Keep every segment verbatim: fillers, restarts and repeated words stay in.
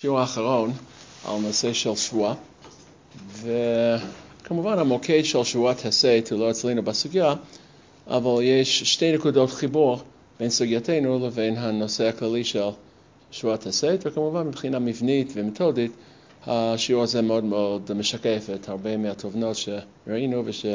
שיעור האחרון על נושא של שבועה, וכמובן המוקד של שבועת הסת הוא לא אצלנו בסוגיה, אבל יש שתי נקודות חיבור בין סוגייתנו לבין הנושא הכללי של שבועת הסת, וכמובן מבחינה מבנית ומתודית השיעור הזה מאוד מאוד משקף את הרבה מהתובנות שראינו וש,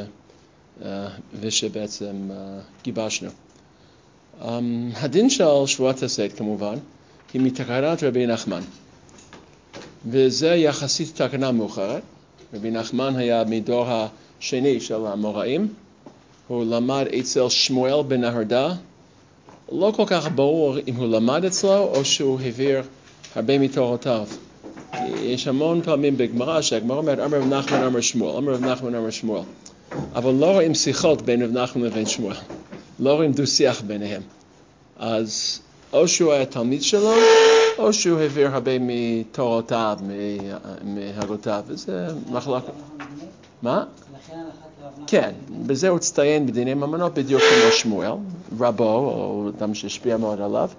ושבעצם גיבשנו. הדין של שבועת הסת כמובן היא מתקנת רבי נחמן, וזה יחסית תקנה מאוחרת. רבי נחמן היה מדור השני של המוראים, הוא למד אצל שמואל בן נהרדה, לא כל כך ברור אם הוא למד אצלו או שהוא העביר הרבה מתורותיו. יש המון פעמים בגמרא שהגמרא אומרת אמר רב נחמן אמר שמואל, אמר רב נחמן אמר שמואל, אבל לא רואים שיחות בין רב נחמן לבין שמואל, לא רואים דו שיח ביניהם. אז או שהוא היה תלמיד שלו, או שהוא העביר הרבה מתורותיו, מהגותיו, וזה מחלק. מה? כן, בזה הוא הצטיין בדיני ממונות בדיוק כמו שמואל, רבו, או אדם שהשפיע מאוד עליו,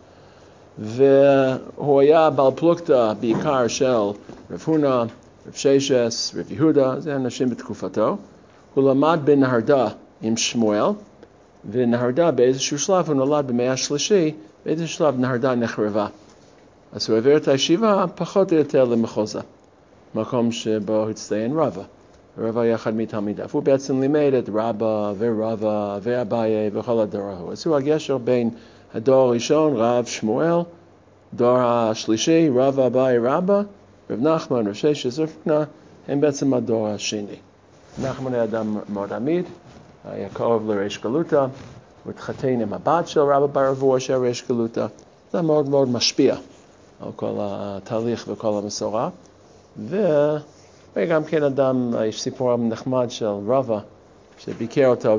והוא היה בעל פלוגתא בעיקר של רב הונא, רב ששס, רב יהודה, זה אנשים בתקופתו. הוא למד בנהרדה עם שמואל, ונהרדה באיזשהו שלב, הוא נולד במאה השלישי, באיזשהו שלב נהרדה נחרבה. אז הוא העביר את הישיבה פחות או יותר למחוזה, מקום שבו הצטיין רבא. רבא היה אחד מתלמידיו. הוא בעצם לימד את רבא ורבא ואביי וכל הדור ההוא. אז הוא הגשר בין הדור הראשון, רב שמואל, דור השלישי, רבא, אביי, רבא, רב נחמן, רב ששס, רב הונא, הם בעצם הדור השני. נחמן היה אדם מאוד עמיד, היה קרוב לריש גלותא, הוא התחתן עם הבת של רבא בר אבוה של ריש גלותא. זה מאוד מאוד משפיע על כל התהליך וכל המסורה. וגם כן אדם, יש סיפור נחמד של רבא, שביקר אותו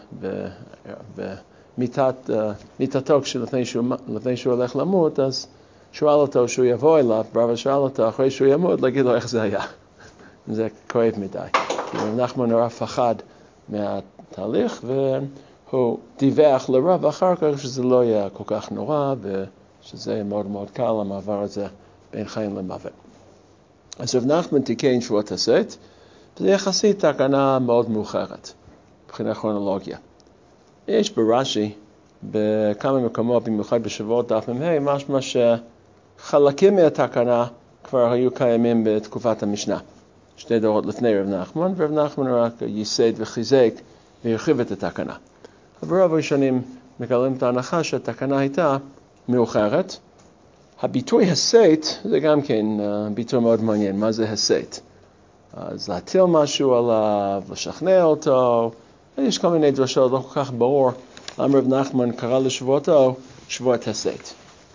במיטתו לפני שהוא הולך למות, אז שואל אותו שהוא יבוא אליו, רבא שאל אותו אחרי שהוא ימות, להגיד לו איך זה היה. זה כואב מדי. כי נחמן נורא פחד מהתהליך, והוא דיווח לרבא אחר כך שזה לא יהיה כל כך נורא, ושזה מאוד מאוד קל המעבר הזה בין חיים למוות. אז רב נחמן תיקן שבועת הסת, וזה יחסית תקנה מאוד מאוחרת, מבחינת כרונולוגיה. יש ברש"י, בכמה מקומות, במיוחד בשבועות דף מ"ה, משמע שחלקים מהתקנה כבר היו קיימים בתקופת המשנה. שתי דורות לפני רב נחמן, ורב נחמן רק ייסד וחיזק והרחיב את התקנה. אבל רוב הראשונים מגלים את ההנחה שהתקנה הייתה מאוחרת. הביטוי הסת זה גם כן ביטוי מאוד מעניין. מה זה הסת? אז להטיל משהו עליו, לשכנע אותו, יש כל מיני דרשות, לא כל כך ברור למה רב נחמן קרא לשבועתו שבועת הסת.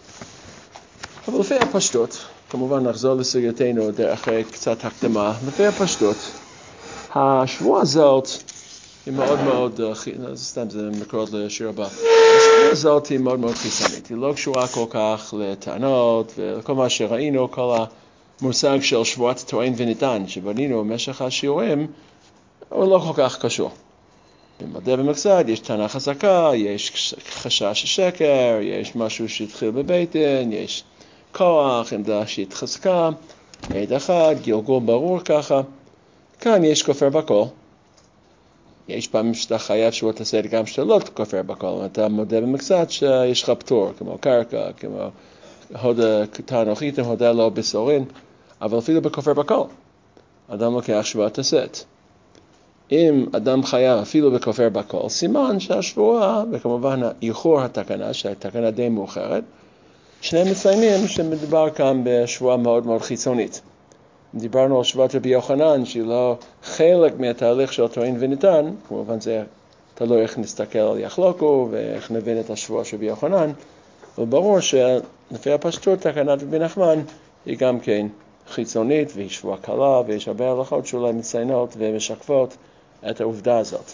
אבל לפי הפשטות, כמובן נחזור לסוגייתנו אחרי קצת הקדמה, לפי הפשטות, השבועה הזאת היא מאוד מאוד, סתם זה מקורות לשיר הבא, השבועה הזאת היא מאוד מאוד חיצונית, היא לא קשורה כל כך לטענות וכל מה שראינו, כל המושג של שבועת טוען וניתן שבנינו במשך השיעורים, הוא לא כל כך קשור. במדע ומקצת יש טענה חזקה, יש חשש שקר, יש משהו שהתחיל בבטן, יש כוח, עמדה שהתחזקה, עד אחד, גלגול ברור ככה. כאן יש כופר בכל. יש פעמים שאתה חייב שבועת הסת גם שאתה לא כופר בכל. אתה מודה במקצת שיש לך פטור, כמו קרקע, כמו הודה תענוכיתם, הודה לא בסורין, אבל אפילו בכופר בכל. אדם לוקח שבועת הסת. אם אדם חייב אפילו בכופר בכל, סימן שהשבועה, וכמובן איחור התקנה, שהתקנה די מאוחרת, שני מציינים שמדובר כאן בשבועה מאוד מאוד חיצונית. דיברנו על שבועת רבי יוחנן, שהיא לא חלק מהתהליך של טוען וניתן, כמובן זה תלוי איך נסתכל על יחלוקו ואיך נבין את השבועה של רבי יוחנן, אבל ברור שלפי הפשטות תקנת רבי נחמן היא גם כן חיצונית, והיא שבועה קלה, ויש הרבה הלכות שאולי מציינות ומשקפות את העובדה הזאת.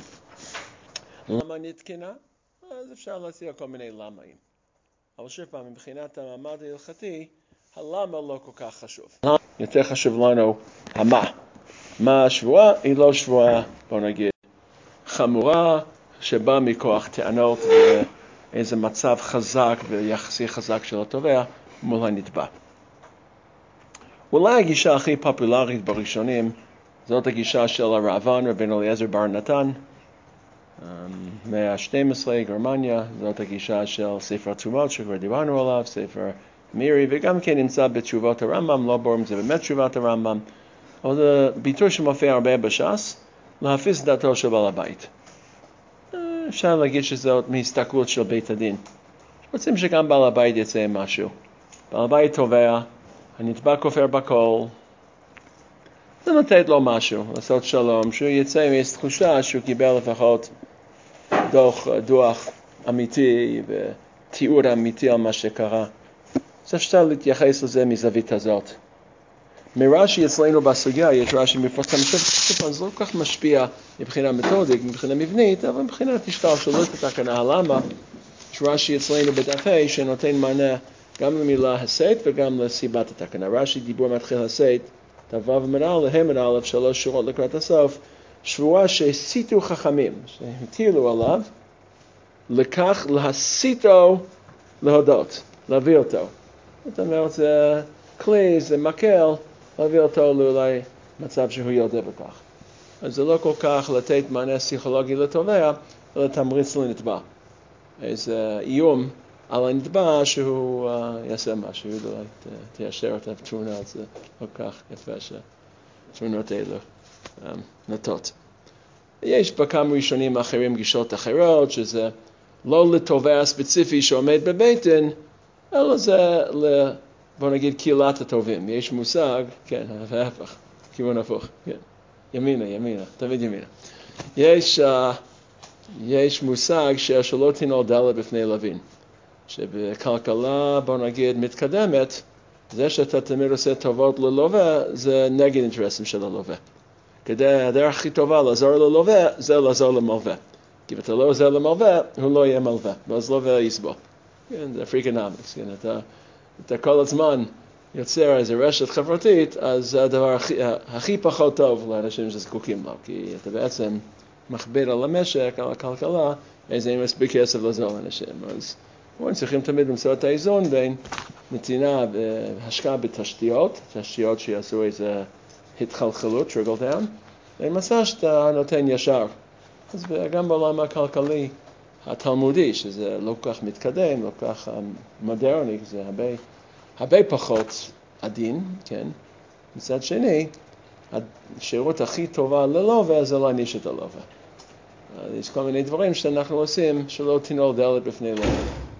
למה נתקנה? אז אפשר להציע כל מיני למאים. אבל שוב פעם, מבחינת המעמד ההלכתי, הלמה לא כל כך חשוב. יותר חשוב לנו המה. מה השבועה? היא לא שבועה, בוא נגיד, חמורה, שבאה מכוח טענות ואיזה מצב חזק ויחסי חזק של התובע מול הנתבע. אולי הגישה הכי פופולרית בראשונים, זאת הגישה של הרעב"ן, רבנו אליעזר בר נתן, מאה ה-שתים עשרה, גרמניה, זאת הגישה של ספר התשומות שכבר דיברנו עליו, ספר מירי, וגם כן נמצא בתשובות הרמב"ם, לא ברור אם זה באמת תשובת הרמב"ם, אבל זה ביטוי שמופיע הרבה בש"ס, להפיס דעתו של בעל הבית. אפשר להגיד שזאת מהסתכלות של בית הדין. רוצים שגם בעל הבית יצא עם משהו. בעל הבית תובע, הנתבע כופר בכל, זה נותן לו משהו, לעשות שלום, שהוא יצא עם איזו תחושה שהוא קיבל לפחות דוח, דוח אמיתי ותיאור אמיתי על מה שקרה. אז אפשר להתייחס לזה מזווית הזאת. מרש"י אצלנו בסוגיה, יש רש"י מפורסם, שוב, זה לא כל כך משפיע מבחינה מתודית, מבחינה מבנית, אבל מבחינת השתלשלות התקנה. למה? יש רש"י אצלנו בדף ה' שנותן מענה גם למילה הסית וגם לסיבת התקנה. רש"י דיבור מתחיל הסית, תבוא ומנהל להם מנהל שלוש שורות לקראת הסוף, שבועה שהסיתו חכמים, שהטילו עליו, לכך להסיתו להודות, להביא אותו. זאת אומרת, זה כלי, זה מקל, להביא אותו לאולי מצב שהוא יודע בכך. אז זה לא כל כך לתת מענה פסיכולוגי לתובע, אלא תמריץ לנתבע. איזה איום על הנתבע שהוא uh, יעשה משהו, אולי תיישר את התמונה, זה כל כך יפה שהתמונות האלו um, נוטות. יש בכמה ראשונים אחרים גישות אחרות, שזה לא לתובע ספציפי שעומד בבית דין, אלא זה, ל, בוא נגיד, קהילת הטובים. יש מושג, כן, ההפך, כיוון הפוך, כן. ימינה, ימינה, תמיד ימינה. יש, uh, יש מושג שלא תנעל דלת בפני לווין. שבכלכלה, בוא נגיד, מתקדמת, זה שאתה תמיד עושה טובות ללווה, זה נגד אינטרסים של הלווה. כדי הדרך הכי טובה לעזור ללווה, זה לעזור למלווה. כי אם אתה לא עוזר למלווה, הוא לא יהיה מלווה, ואז לווה יסבול. כן, זה פריקונומיקס, כן, אתה, אתה כל הזמן יוצר איזו רשת חברתית, אז זה הדבר הכי, הכי פחות טוב לאנשים שזקוקים לו, כי אתה בעצם מכביד על המשק, על הכלכלה, איזה אין מספיק כסף לעזור לאנשים. אז אנחנו צריכים תמיד למצוא את האיזון בין נתינה והשקעה בתשתיות, תשתיות שיעשו איזה התחלחלות, trickle down, ומצא שאתה נותן ישר. אז גם בעולם הכלכלי התלמודי, שזה לא כל כך מתקדם, לא כל כך מודרני, זה הרבה, הרבה פחות עדין, כן? מצד שני, השירות הכי טובה ללווה זה להעניש את הלווה. יש כל מיני דברים שאנחנו עושים שלא תנעל דלת בפני לווה.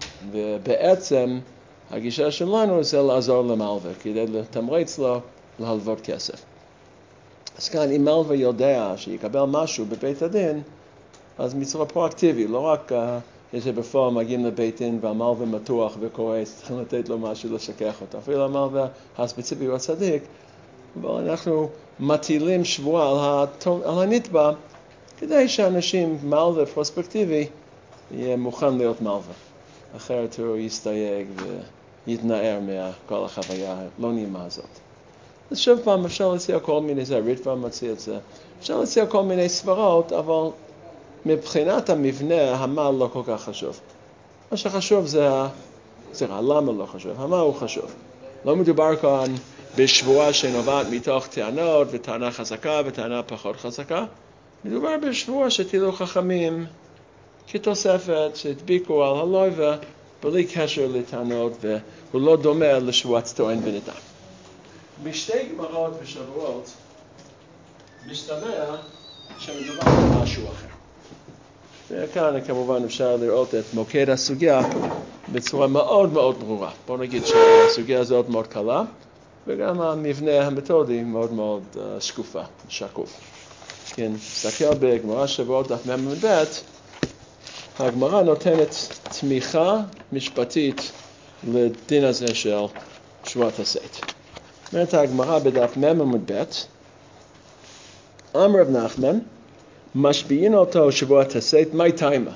ובעצם הגישה שלנו זה לעזור למלווה, כדי לתמרץ לו להלוות כסף. אז כאן אם מלווה יודע שיקבל משהו בבית הדין, אז מצורה פרואקטיבי, לא רק uh, שבפועל מגיעים לבית דין והמלווה מתוח וכועס, צריכים לתת לו משהו לשכח אותו. אפילו המלווה הספציפי הוא הצדיק, אבל אנחנו מטילים שבועה על, התו, על הנתבע, כדי שאנשים, מלווה פרוספקטיבי, יהיה מוכן להיות מלווה. אחרת הוא יסתייג ויתנער מכל החוויה הלא נעימה הזאת. אז שוב פעם אפשר להציע כל מיני, זה הריטב"א מציע את זה, אפשר להציע כל מיני סברות, אבל מבחינת המבנה, המה לא כל כך חשוב. מה שחשוב זה, זה למה לא חשוב, המה הוא חשוב. לא מדובר כאן בשבועה שנובעת מתוך טענות, וטענה חזקה וטענה פחות חזקה. מדובר בשבועה שתהיו חכמים כתוספת שהדביקו על הלווה, בלי קשר לטענות, והוא לא דומה לשבועת טוען וניתן. בשתי גמרות ושבועות משתמע שמדובר על משהו אחר. וכאן כמובן אפשר לראות את מוקד הסוגיה בצורה מאוד מאוד ברורה. בוא נגיד שהסוגיה הזאת מאוד קלה, וגם המבנה המתודי מאוד מאוד uh, שקופה, שקוף. כן, תסתכל בגמרא שבועות דף מ"ב, הגמרא נותנת תמיכה משפטית לדין הזה של שבועת הסית. אומרת הגמרא בדף מ"ב, אמר רב נחמן, משביעין אותו שבועת הסית, מי תימה?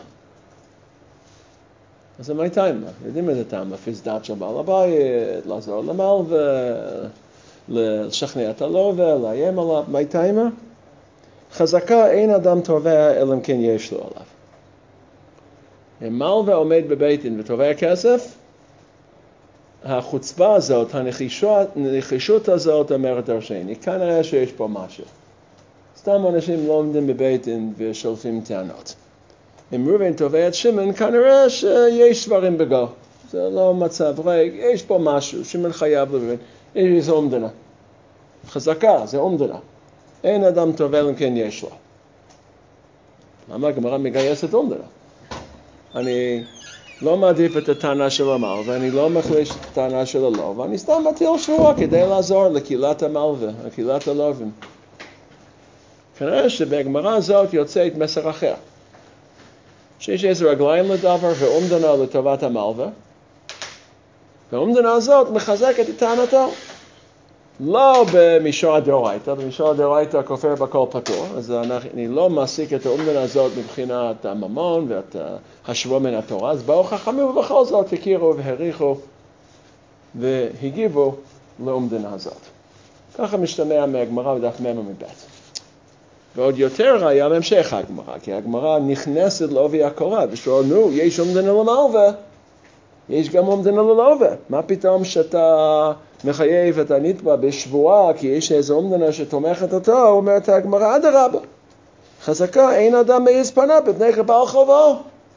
אז זה מי תימה? יודעים איזה טעם, להפיס דעת של בעל הבית, לעזור למלווה, לשכנע את הלווה, לאיים עליו, מי תימה? חזקה אין אדם תובע אלא אם כן יש לו עליו. אם מלווה עומד בבית דין ותובע כסף, החוצפה הזאת, הנחישות, הנחישות הזאת אומרת דרשני, כנראה שיש פה משהו. סתם אנשים לא עומדים בבית דין ושולפים טענות. אם ראובן תובע את שמעון, כנראה שיש דברים בגו. זה לא מצב ריק, יש פה משהו, שמעון חייב לראובן, יש איזו אומדנה. חזקה, זה אומדנה. אין אדם תובע אם כן יש לו. למה הגמרא מגייסת אומדנה? אני לא מעדיף את הטענה של המלווה, ואני לא מחליש את הטענה של הלווה, ואני סתם מטיל שבועה כדי לעזור לקהילת המלווה, לקהילת הלווים. כנראה שבגמרא הזאת יוצאת מסר אחר. שיש איזה רגליים לדבר ואומדנה לטובת המלווה, והאומדנה הזאת מחזקת את טענתו. לא במישור הדאורייתא, במישור הדאורייתא כופר בכל פטור, אז אני לא מעסיק את האומדנה הזאת מבחינת הממון ואת השבוע מן התורה, אז באו חכמים ובכל זאת הכירו והעריכו והגיבו לאומדנה הזאת. ככה משתמע מהגמרא בדף מ' מב'. ועוד יותר ראיה בהמשך הגמרא, כי הגמרא נכנסת לעובי הקורה, ושואל, נו, יש אומדנה למלווה, יש גם אומדנה ללווה. מה פתאום שאתה מחייב את הנתבע בשבועה, כי יש איזו אומדנה שתומכת אותו, אומרת הגמרא, אדרבה. חזקה, אין אדם מעיז פניו בפני בעל חובו.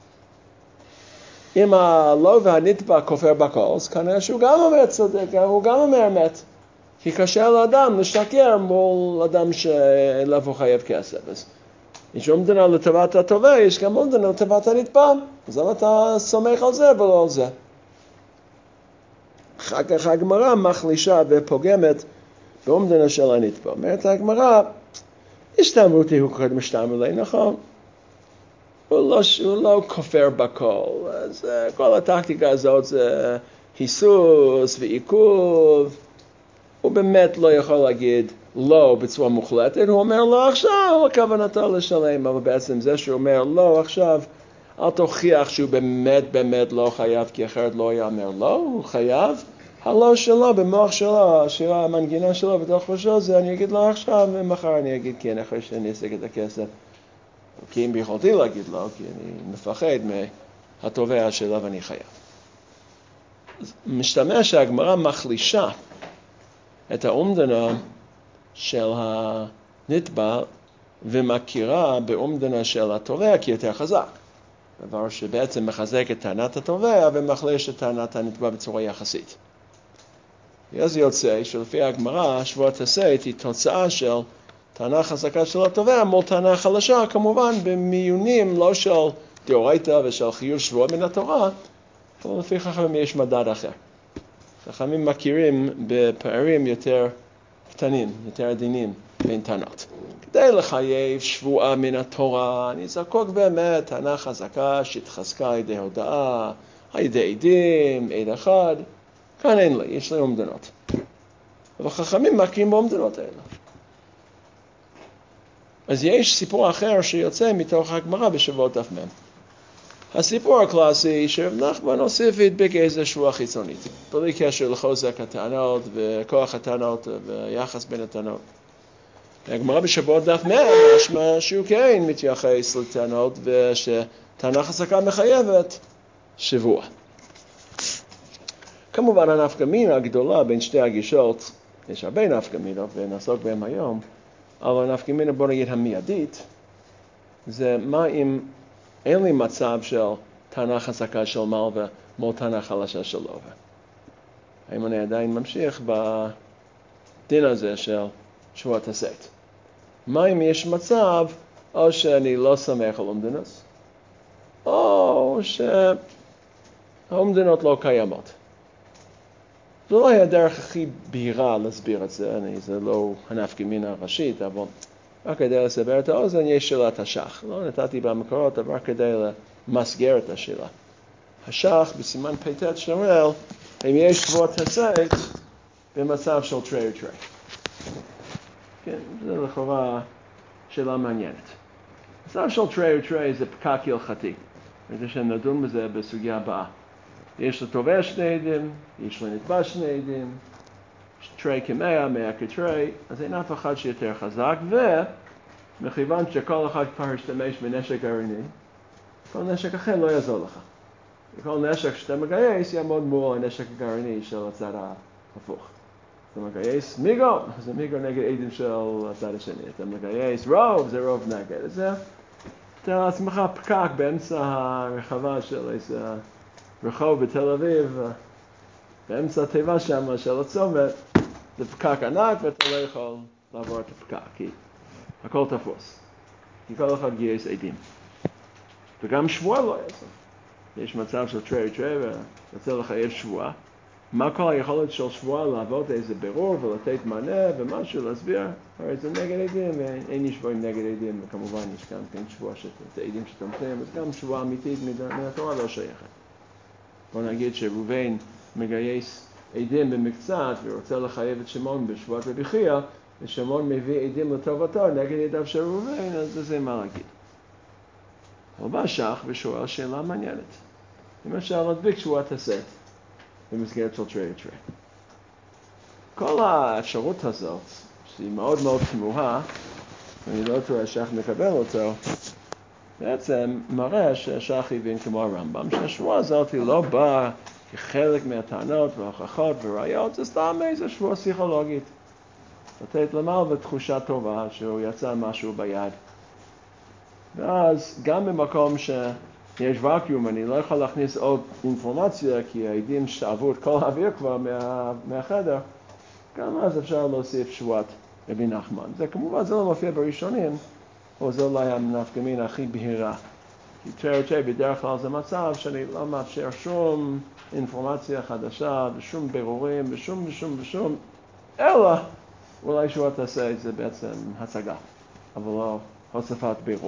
אם הלווה הנתבע כופר בכל, אז כנראה שהוא גם אומר צודק, הוא גם אומר אמת. כי קשה לאדם לשקר מול אדם שאליו הוא חייב כסף. אז יש אומדנה לטובת התובע, יש גם אומדנה לטובת הנתבע. אז למה אתה סומך על זה ולא על זה? אחר כך הגמרא מחלישה ופוגמת באומדנה של הנתבע. אומרת הגמרא, השתמרותי הוא קודם משתמר לי, נכון? הוא לא, הוא לא כופר בכל. אז כל הטקטיקה הזאת זה היסוס ועיכוב. הוא באמת לא יכול להגיד לא בצורה מוחלטת, הוא אומר לא עכשיו, הכוונתו לשלם, אבל בעצם זה שהוא אומר לא עכשיו, אל תוכיח שהוא באמת באמת לא חייב, כי אחרת לא יאמר לא, הוא חייב, הלא שלו, במוח שלו, השירה, המנגינה שלו, בתוך ראשו זה, אני אגיד לו עכשיו, ומחר אני אגיד כן, אחרי שאני אשיג את הכסף. כי אם ביכולתי להגיד לו, כי אני מפחד מהתובע שלו ואני חייב. משתמע שהגמרא מחלישה את האומדנה של הנתבע ומכירה באומדנה של התובע כיותר חזק. דבר שבעצם מחזק את טענת התובע ומחליש את טענת הנתבע בצורה יחסית. אז יוצא שלפי הגמרא, שבועת הסייט היא תוצאה של טענה חזקה של התובע מול טענה חלשה, כמובן במיונים לא של דאורייתא ושל חיוב שבוע מן התורה, אבל לפי חכמים יש מדד אחר. חכמים מכירים בפערים יותר קטנים, יותר עדינים בין טענות. כדי לחייב שבועה מן התורה, אני זקוק באמת טענה חזקה שהתחזקה על ידי הודאה, על ידי עדים, עד אחד. כאן אין לי, יש לי אומדנות. אבל חכמים מכירים באומדנות האלה. אז יש סיפור אחר שיוצא מתוך הגמרא בשבועות דף מ'. הסיפור הקלאסי שרב נחמן הוסיף והדביק איזה שבועה חיצונית, בלי קשר לחוזק הטענות וכוח הטענות ויחס בין הטענות. הגמרא בשבועות דף מ' משמע שהוא כן מתייחס לטענות ושטענה חזקה מחייבת שבועה. כמובן הנפקא מינה הגדולה בין שתי הגישות, יש הרבה נפקא מינות ונעסוק בהם היום, אבל הנפקא מינה בוא נגיד המיידית, זה מה אם אין לי מצב של טענה חזקה של מלווה מול טענה חלשה של לווה. האם אני עדיין ממשיך בדין הזה של שבועת הסייט? מה אם יש מצב או שאני לא סומך על אומדנות, או שהאומדנות לא קיימות. זה לא היה הדרך הכי בהירה להסביר את זה, אני, זה לא הנפקא מינה הראשית, אבל רק כדי לסבר את האוזן יש שאלת השח. לא נתתי במקורות, אבל כדי למסגר את השאלה. השח בסימן פ"ט שואל, אם יש שבועת הסייט במצב של תרי ותרי. כן, זה לכאורה שאלה מעניינת. מצב של תרי ותרי זה פקק הלכתי. כדי שנדון בזה בסוגיה הבאה. יש לתובע שני עדים, יש לנתבע שני עדים, תרי כמאה, מאה כתרי, אז אין אף אחד שיותר חזק, ומכיוון שכל אחד כבר השתמש בנשק גרעיני, כל נשק אחר לא יעזור לך. כל נשק שאתה מגייס יעמוד מול הנשק הגרעיני של הצד ההפוך. אתה מגייס מיגו, זה מיגו נגד עדים של הצד השני. אתה מגייס רוב, זה רוב נגד. זה תאר לעצמך פקק באמצע הרחבה של איזה רחוב בתל אביב, באמצע הטבע שם של הצומת, זה פקק ענק ואתה לא יכול לעבור את הפקק, כי הכל תפוס. כי כל אחד גייס עדים. וגם שבועה לא יעשה. יש מצב של טרי טרי ורוצה לחייב שבועה. מה כל היכולת של שבועה לעבוד איזה בירור ולתת מענה ומשהו להסביר? הרי זה נגד עדים ואין שבועים נגד עדים, וכמובן יש גם כן שבועה שזה עדים שתומכים, אז גם שבועה אמיתית מהתורה לא שייכת. בוא נגיד שראובן מגייס עדים במקצת ורוצה לחייב את שמעון בשבועת רבי חייא, ושמעון מביא עדים לטובתו נגד עדיו של ראובן, אז זה מה להגיד. הוא בא שח ושואל שאלה מעניינת. אם אפשר להדביק שבועת הסט במסגרת של טרי טרי. כל האפשרות הזאת, שהיא מאוד מאוד תמוהה, ואני לא טועה שח מקבל אותו, בעצם מראה ששח הבין כמו הרמב"ם, שהשבועה הזאת לא באה כחלק מהטענות וההוכחות וראיות, זה סתם איזו שבועה פסיכולוגית. לתת למעלה בתחושה טובה שהוא יצא משהו ביד. ואז גם במקום שיש ואקיום, אני לא יכול להכניס עוד אינפורמציה, כי העדים שעבו את כל האוויר כבר מה, מהחדר, גם אז אפשר להוסיף שבועת רבי נחמן. זה כמובן, זה לא מופיע בראשונים, או זה אולי הנפקא מינה הכי בהירה. כי טרי טרי בדרך כלל זה מצב שאני לא מאפשר שום אינפורמציה חדשה, ושום בירורים, ושום ושום ושום, אלא אולי שבועת תעשה את זה בעצם הצגה, אבל לא הוספת בירור.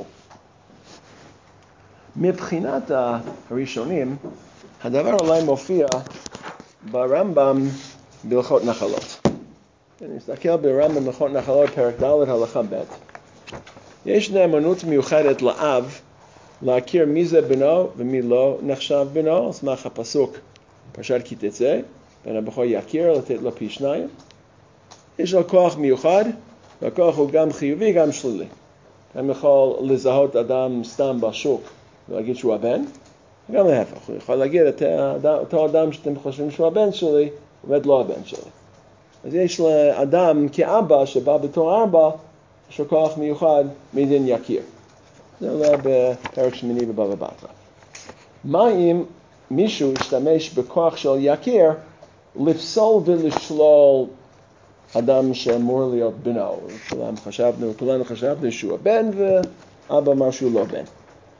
מבחינת הראשונים, הדבר אולי מופיע ברמב"ם בהלכות נחלות. נסתכל ברמב"ם בהלכות נחלות פרק ד' הלכה ב'. יש נאמנות מיוחדת לאב להכיר מי זה בנו ומי לא נחשב בנו, על סמך הפסוק פרשת כי תצא, בן הבכור יכיר לתת לו פי שניים. יש לו כוח מיוחד, והכוח הוא גם חיובי גם שלילי. הם יכול לזהות אדם סתם בשוק ולהגיד שהוא הבן, וגם להפך, הוא יכול להגיד את אותו אדם שאתם חושבים שהוא הבן שלי, הוא באמת לא הבן שלי. אז יש לאדם כאבא שבא בתור אבא, יש לו כוח מיוחד מדין יכיר. זה עולה בפרק שמיני בבבא בתרא. מה אם מישהו ישתמש בכוח של יכיר לפסול ולשלול אדם שאמור להיות בנו? כולנו חשבנו, כולנו חשבנו שהוא הבן ואבא אמר שהוא לא בן.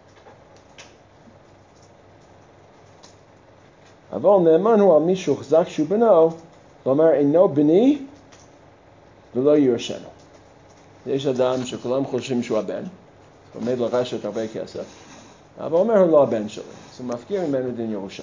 אבל נאמן הוא על מי שהוחזק שהוא בנו, ואומר אינו בני ולא יורשנו. יש אדם שכולם חושבים שהוא הבן, עומד לרשת הרבה כסף, אבל אומר הוא לא הבן שלי, אז הוא מפקיר ממנו דין ירושה.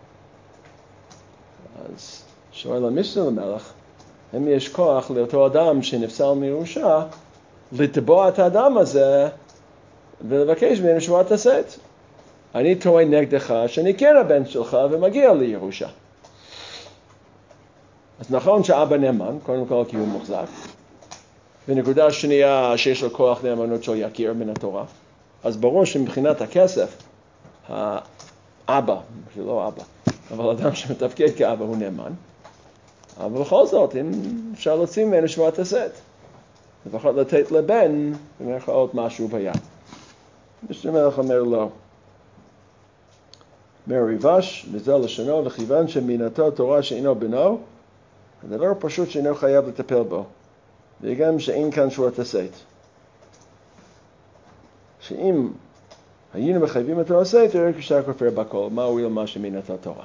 אז שואל המשנה למלך, אם יש כוח לאותו אדם שנפסל מירושה, לתבוע את האדם הזה ולבקש ממנו שבועת הסת. אני טוען נגדך שאני כן הבן שלך ומגיע לי ירושה. אז נכון שאבא נאמן, קודם כל כי הוא מוחזק, ונקודה שנייה שיש לו כוח נאמנות של יכיר מן התורה, אז ברור שמבחינת הכסף, האבא, שלא אבא, אבל אדם שמתפקד כאבא הוא נאמן, אבל בכל זאת, אם אפשר להוציא ממנו שבועת הסת, לפחות לתת לבן, במרכאות משהו ביד. משנה מלך אומר לו, מריבש, וזה לשונו, וכיוון שמינתו תורה שאינו בנו, הדבר פשוט שאינו חייב לטפל בו, וגם שאין כאן שבועת הסת. שאם היינו מחייבים את הסתר, כשאר כופר בכל, מה הועיל מה שמינתו תורה?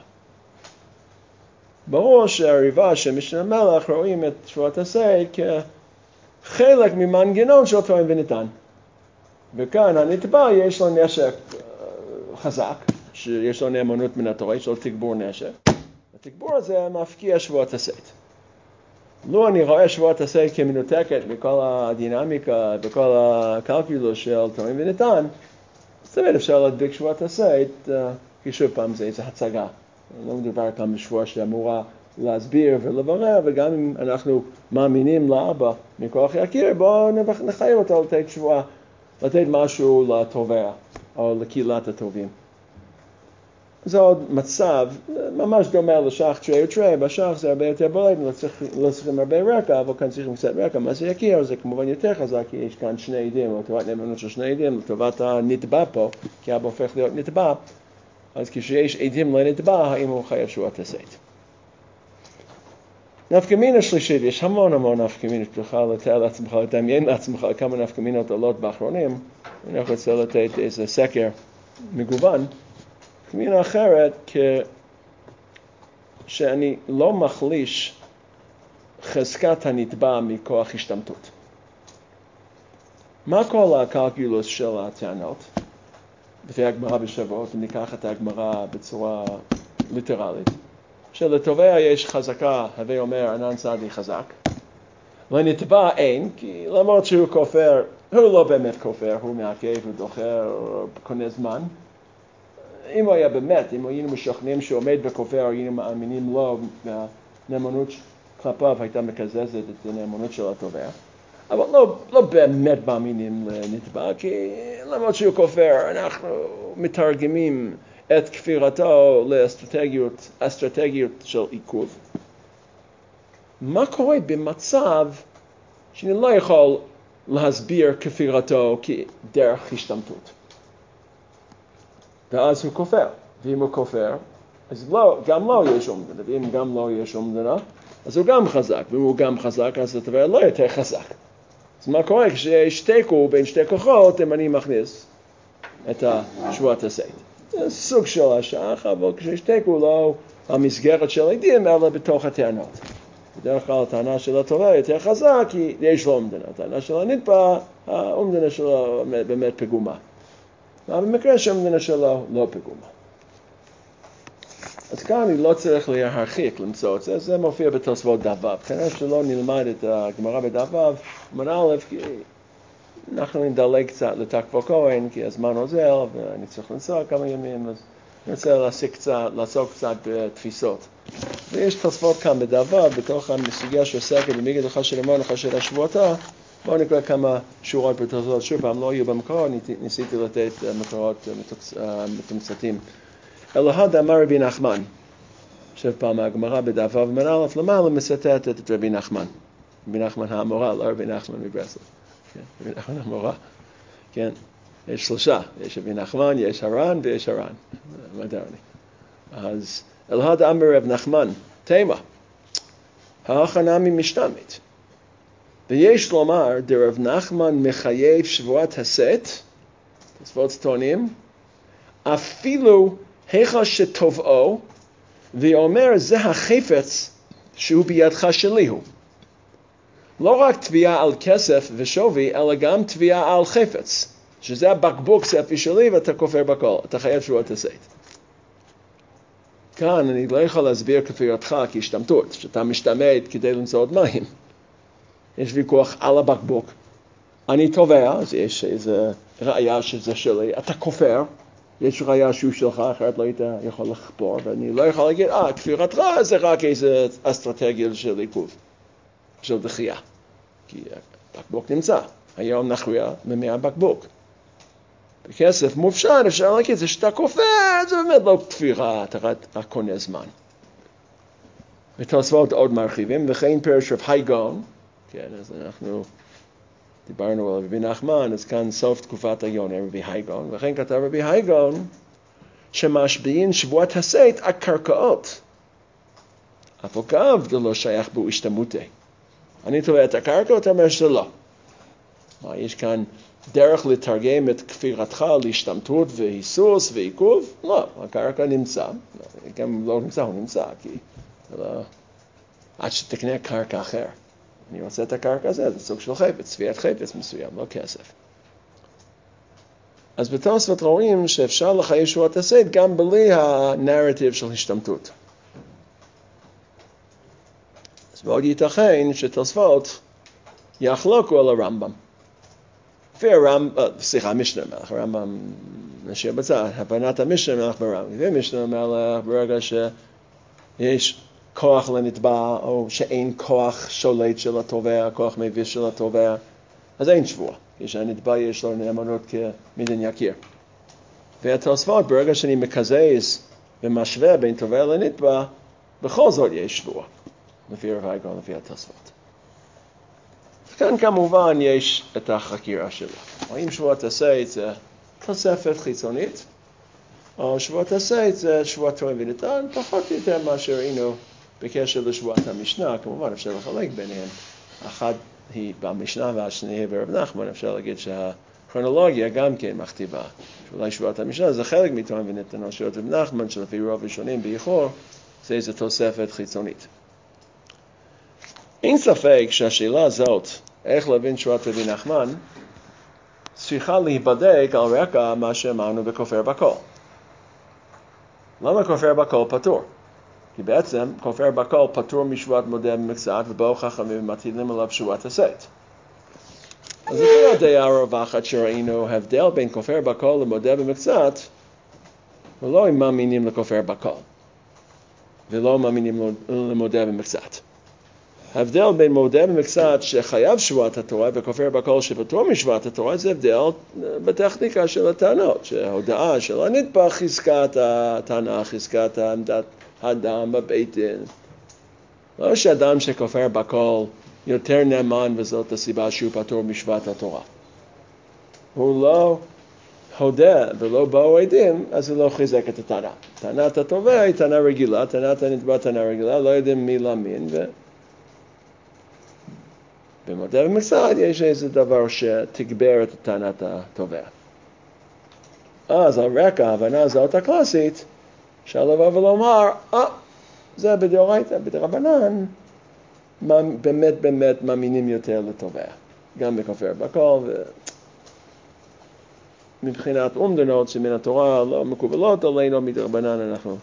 ברור שהריבש של משנה מלך רואים את שבועת הסת כחלק ממנגנון של טוען וניתן. וכאן הנתבע יש לו נשק חזק, שיש לו נאמנות מן התורה, יש לו תגבור נשק. התגבור הזה מפקיע שבועת הסת. לו אני רואה שבועת הסת כמנותקת בכל הדינמיקה, בכל הקלקולוס של טוען וניתן, אז תמיד אפשר להדביק שבועת הסת, כי שוב פעם זה איזו הצגה. לא מדובר כאן בשבועה שאמורה להסביר ולברר, וגם אם אנחנו מאמינים לאבא מכוח יכיר, בואו נחייב אותו לתת שבועה, לתת משהו לתובע, או לקהילת הטובים. זה עוד מצב, ממש דומה לשח תרי ותרי, בשח זה הרבה יותר בולט, לא צריכים הרבה רקע, אבל כאן צריכים קצת רקע. מה זה יקיר? זה כמובן יותר חזק, כי יש כאן שני עדים, לטובת נאמנות של שני עדים, לטובת הנתבע פה, כי אבא הופך להיות נתבע, אז כשיש עדים לנתבע, האם הוא חייב שבועת הסייד. נפקא מינה שלישית, יש המון המון נפקא מינות, תוכל לתאר לעצמך, לדמיין לעצמך כמה נפקא מינות עולות באחרונים. אני רוצה לתת איזה סקר מגוון. נפקא מינה אחרת, שאני לא מחליש חזקת הנתבע מכוח השתמטות. מה כל הקלקולוס של הטענות? לפי הגמרא בשבועות, אם ניקח את הגמרא בצורה ליטרלית. שלתובע יש חזקה, הווי אומר, ענן צדי חזק. לנתבע אין, כי למרות שהוא כופר, הוא לא באמת כופר, הוא מעכב, הוא דוחר, הוא קונה זמן. אם הוא היה באמת, אם היינו משוכנעים שהוא עומד וכופר, היינו מאמינים לו, והנאמנות כלפיו הייתה מקזזת את הנאמנות של התובע. אבל לא, לא באמת מאמינים לנתבע, כי למרות שהוא כופר, אנחנו מתרגמים את כפירתו לאסטרטגיות, אסטרטגיות של עיכוב. מה קורה במצב שאני לא יכול להסביר כפירתו כדרך השתמטות? ואז הוא כופר. ואם הוא כופר, אז לא, גם לא יש אומדנה. ואם גם לא יש אומדנה, אז הוא גם חזק. ואם הוא גם חזק, אז זה דבר לא יותר חזק. אז מה קורה? כשיש תיקו בין שתי כוחות, אם אני מכניס את שבועת הסייד. זה סוג של השח, אבל כשיש תיקו לא המסגרת של עדים, אלא בתוך הטענות. בדרך כלל הטענה של התובע יותר חזק, כי יש לו אומדנה. הטענה של הנתבע, האומדנה שלו באמת פגומה. אבל במקרה שהאומדנה שלו לא פגומה. אז כאן אני לא צריך להרחיק למצוא את זה, זה מופיע בתוספות דף ו'. כנראה שלא נלמד את הגמרא בדף ו', מן א', כי אנחנו נדלג קצת לתקפו כהן, כי הזמן עוזר, ואני צריך לנסוע כמה ימים, אז אני רוצה לעסוק קצת, לעסוק קצת בתפיסות. ויש תוספות כאן בדף ו', בתוך המסוגיה שעוסקת במגד לך של אמון לך של השבועתה, בואו נקרא כמה שורות בתוספות. שוב פעם, לא יהיו במקורות, ניסיתי לתת מקורות מתומצתים. אלוהה דאמר רבי נחמן, שוב פעם, הגמרא בדף ו' מן א' למעלה מסתתת את רבי נחמן. רבי נחמן האמורה, לא רבי נחמן מברסלב. כן, רבי נחמן האמורה. כן, יש שלושה, יש רבי נחמן, יש הר"ן ויש הר"ן. מודרני. אז אלוהה דאמר רבי נחמן, תימה, ההכנה ממשתמט. ויש לומר, דרב נחמן מחייב שבועת הסת, תוספות טוענים, אפילו היכא שתובעו, ואומר זה החפץ שהוא בידך שלי הוא. לא רק תביעה על כסף ושווי, אלא גם תביעה על חפץ, שזה הבקבוק ספי שלי ואתה כופר בכל, אתה חייב שבועת הסת. כאן אני לא יכול להסביר כפירתך כהשתמטות, שאתה משתמט כדי למצוא עוד מים. יש ויכוח על הבקבוק. אני תובע, אז יש איזו ראייה שזה שלי, אתה כופר, יש ראייה שהוא שלך, אחרת לא היית יכול לחפור, ואני לא יכול להגיד, אה, כפירתך זה רק איזו אסטרטגיה של עיכוב, של דחייה. כי הבקבוק נמצא, היום נכריע ממאה בקבוק. בכסף מופשט, אפשר להגיד, זה שאתה כופר, זה באמת לא כפירה, אתה רק קונה זמן. ותוספות עוד מרחיבים, וכן פרש רב הייגון, כן, אז אנחנו דיברנו על רבי נחמן, אז כאן סוף תקופת היונה, רבי הייגון, וכן כתב רבי הייגון, שמשביעים שבועת הסת על קרקעות. אף אגב, זה לא שייך בו השתמותי. אני תובע את הקרקע, אתה אומר שלא. מה, יש כאן דרך לתרגם את כפירתך להשתמטות והיסוס ועיכוב? לא, הקרקע נמצא. גם לא נמצא, הוא נמצא, כי לא, עד שתקנה קרקע אחר. אני רוצה את הקרקע הזה, זה סוג של חפץ, צביעת חפץ מסוים, לא כסף. אז בתוספות רואים שאפשר לחייב שבועת הסת גם בלי הנרטיב של השתמטות. אז מאוד ייתכן שתוספות יחלוקו על הרמב"ם. לפי הרמב"ם, סליחה, המשנה למלך, הרמב"ם נשאר בצד, הבנת המשנה למלך ברמב"ם. והמשנה למלך ברגע שיש כוח לנתבע, או שאין כוח שולט של התובע, כוח מביס של התובע, אז אין שבועה. כשהנתבע יש לו נאמנות כמדין יקיר. והתוספות, ברגע שאני מקזז ומשווה בין תובע לנתבע, בכל זאת יש שבועה, לפי רב הייגון, לפי התוספות. כאן כמובן יש את החקירה שלו. האם שבועת הסייד זה תוספת חיצונית, או שבועת הסייד זה שבועת תורם וניתן, פחות או יותר מה שראינו בקשר לשבועת המשנה, כמובן אפשר לחלק ביניהם. אחת היא במשנה והשנייה ברב נחמן, אפשר להגיד שהכרונולוגיה גם כן מכתיבה. שאולי שבועת המשנה זה חלק מתורם וניתן, או שבועת רב נחמן שלפי רוב ראשונים באיחור, זה איזו תוספת חיצונית. אין ספק שהשאלה הזאת, איך להבין שבועת רבי נחמן, צריכה להיבדק על רקע מה שאמרנו בכופר בכל. למה כופר בכל פטור? כי בעצם כופר בכל פטור משבועת מודה במקצת, ובאו חכמים מטילים עליו שבועת הסייד. אז לפי הדעה הרווחת שראינו הבדל בין כופר בכל למודה במקצת, ולא אם מאמינים לכופר בכל, ולא מאמינים למודה במקצת. ההבדל בין מודה במקצת שחייב שבועת התורה וכופר בכל שפטור משבועת התורה, זה הבדל בטכניקה של הטענות, שההודעה של הנתבע חזקת הטענה, חזקת עמדת האדם בבית דין. לא שאדם שכופר בכל יותר נאמן וזאת הסיבה שהוא פטור משבועת התורה. הוא לא הודה ולא באו עדים, אז הוא לא חיזק את הטענה. טענת התובע היא טענה רגילה, טענת הנתבע טענה רגילה, לא יודעים מי להאמין, ו... במודה במקצת יש איזה דבר שתגבר את טענת התובע. אז על רקע ההבנה הזאת הקלאסית, אפשר לבוא ולומר, אה, זה בדאורייתא, בדרבנן, באמת באמת מאמינים יותר לתובע. גם בכופר בכל, ומבחינת אומדנות שמן התורה לא מקובלות עלינו מדרבנן אנחנו.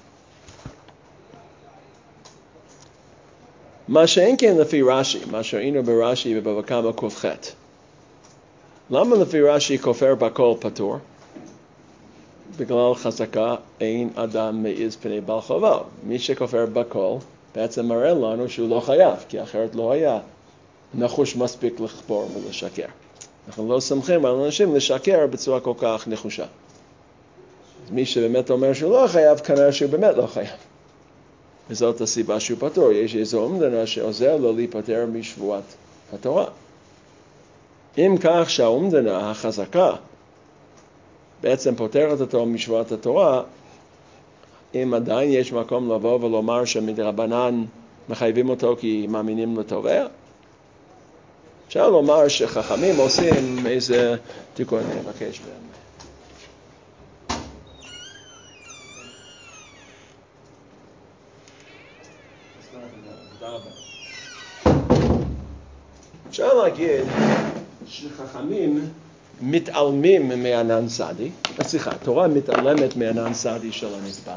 מה שאין כן לפי רש"י, מה שראינו ברש"י ובבא קמא ק"ח. למה לפי רש"י כופר בכל פטור? בגלל חזקה אין אדם מעיז פני בעל חובה. מי שכופר בכל בעצם מראה לנו שהוא לא חייב, כי אחרת לא היה נחוש מספיק לכפור ולשקר. אנחנו לא סומכים על אנשים לשקר בצורה כל כך נחושה. אז מי שבאמת אומר שהוא לא חייב, כנראה שהוא באמת לא חייב. וזאת הסיבה שהוא פטור. יש איזו אומדנה שעוזר לו להיפטר משבועת התורה. אם כך שהאומדנה החזקה בעצם פותרת אותו משבועת התורה, אם עדיין יש מקום לבוא ולומר שמדרבנן מחייבים אותו כי מאמינים לתובע, אפשר לומר שחכמים עושים איזה תיקון, אני מבקש בהם. אפשר להגיד שחכמים מתעלמים מענן סדי, סליחה, התורה מתעלמת מענן סדי של הנתבע,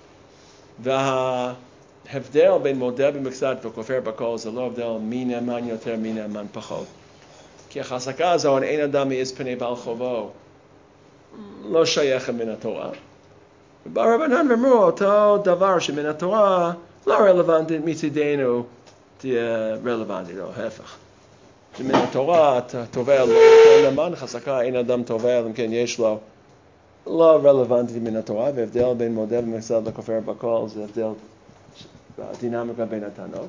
וההבדל בין מודה במקצת וכופר בכל זה לא הבדל מי נאמן יותר, מי נאמן פחות. כי החזקה הזו, אין אדם מעיז פני בעל חובו, לא שייך מן התורה. וברבנן אמרו אותו דבר שמן התורה לא רלוונטי מצדנו תהיה רלוונטי, לא, ההפך. שמן התורה התובע לא יותר נאמן, חזקה אין אדם תובע, אם כן יש לו, לא רלוונטי מן התורה, והבדל בין מודה במקצת לכופר בכל זה הבדל דינמיקה בין הטענות.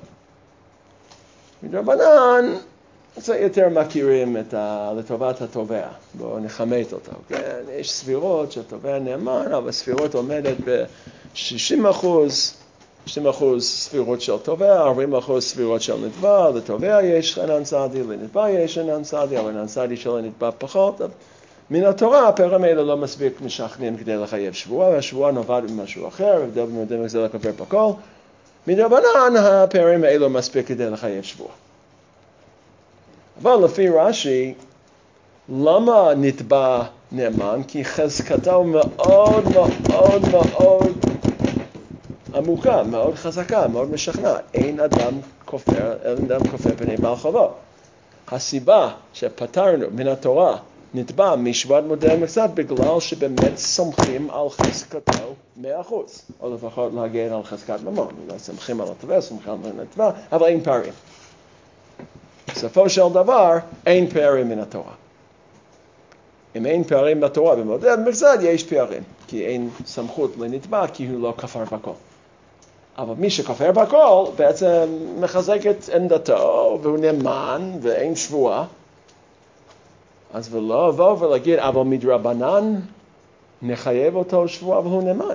מדרבנן זה יותר מכירים את ה... לטובת התובע, בואו נחמת אותו, כן? יש סבירות שהתובע נאמן, אבל סבירות עומדת ב-שישים אחוז, שישים אחוז סבירות של תובע, ארבעים אחוז סבירות של נתבע, לתובע יש ענן סדי, לנתבע יש ענן סדי, אבל ענן סדי של הנתבע פחות. מן התורה הפערים האלה לא מספיק משכנעים כדי לחייב שבועה, והשבועה נובעת ממשהו אחר, הבדל במודה במקצת לכופר בכל. מדרבנן הפערים האלו מספיק כדי לחייב שבועה. אבל לפי רש"י, למה נתבע נאמן? כי חזקתו מאוד מאוד מאוד עמוקה, מאוד חזקה, מאוד משכנעת. אין אדם כופר, אין אדם כופר פני בעל חובו. הסיבה שפטרנו מן התורה נתבע משבועת מודה במקצת בגלל שבאמת סומכים על חזקתו מאה אחוז. או לפחות להגן על חזקת ממון. לא סומכים על התובע, סומכים על הנתבע, אבל אין פערים. בסופו של דבר, אין פערים מן התורה. אם אין פערים בתורה במודד מרזד, יש פערים. כי אין סמכות לנתבע, כי הוא לא כפר בכל. אבל מי שכפר בכל בעצם מחזק את עמדתו, והוא נאמן ואין שבועה. אז ולא לבוא ולהגיד, אבל מדרבנן נחייב אותו שבועה, אבל הוא נאמן.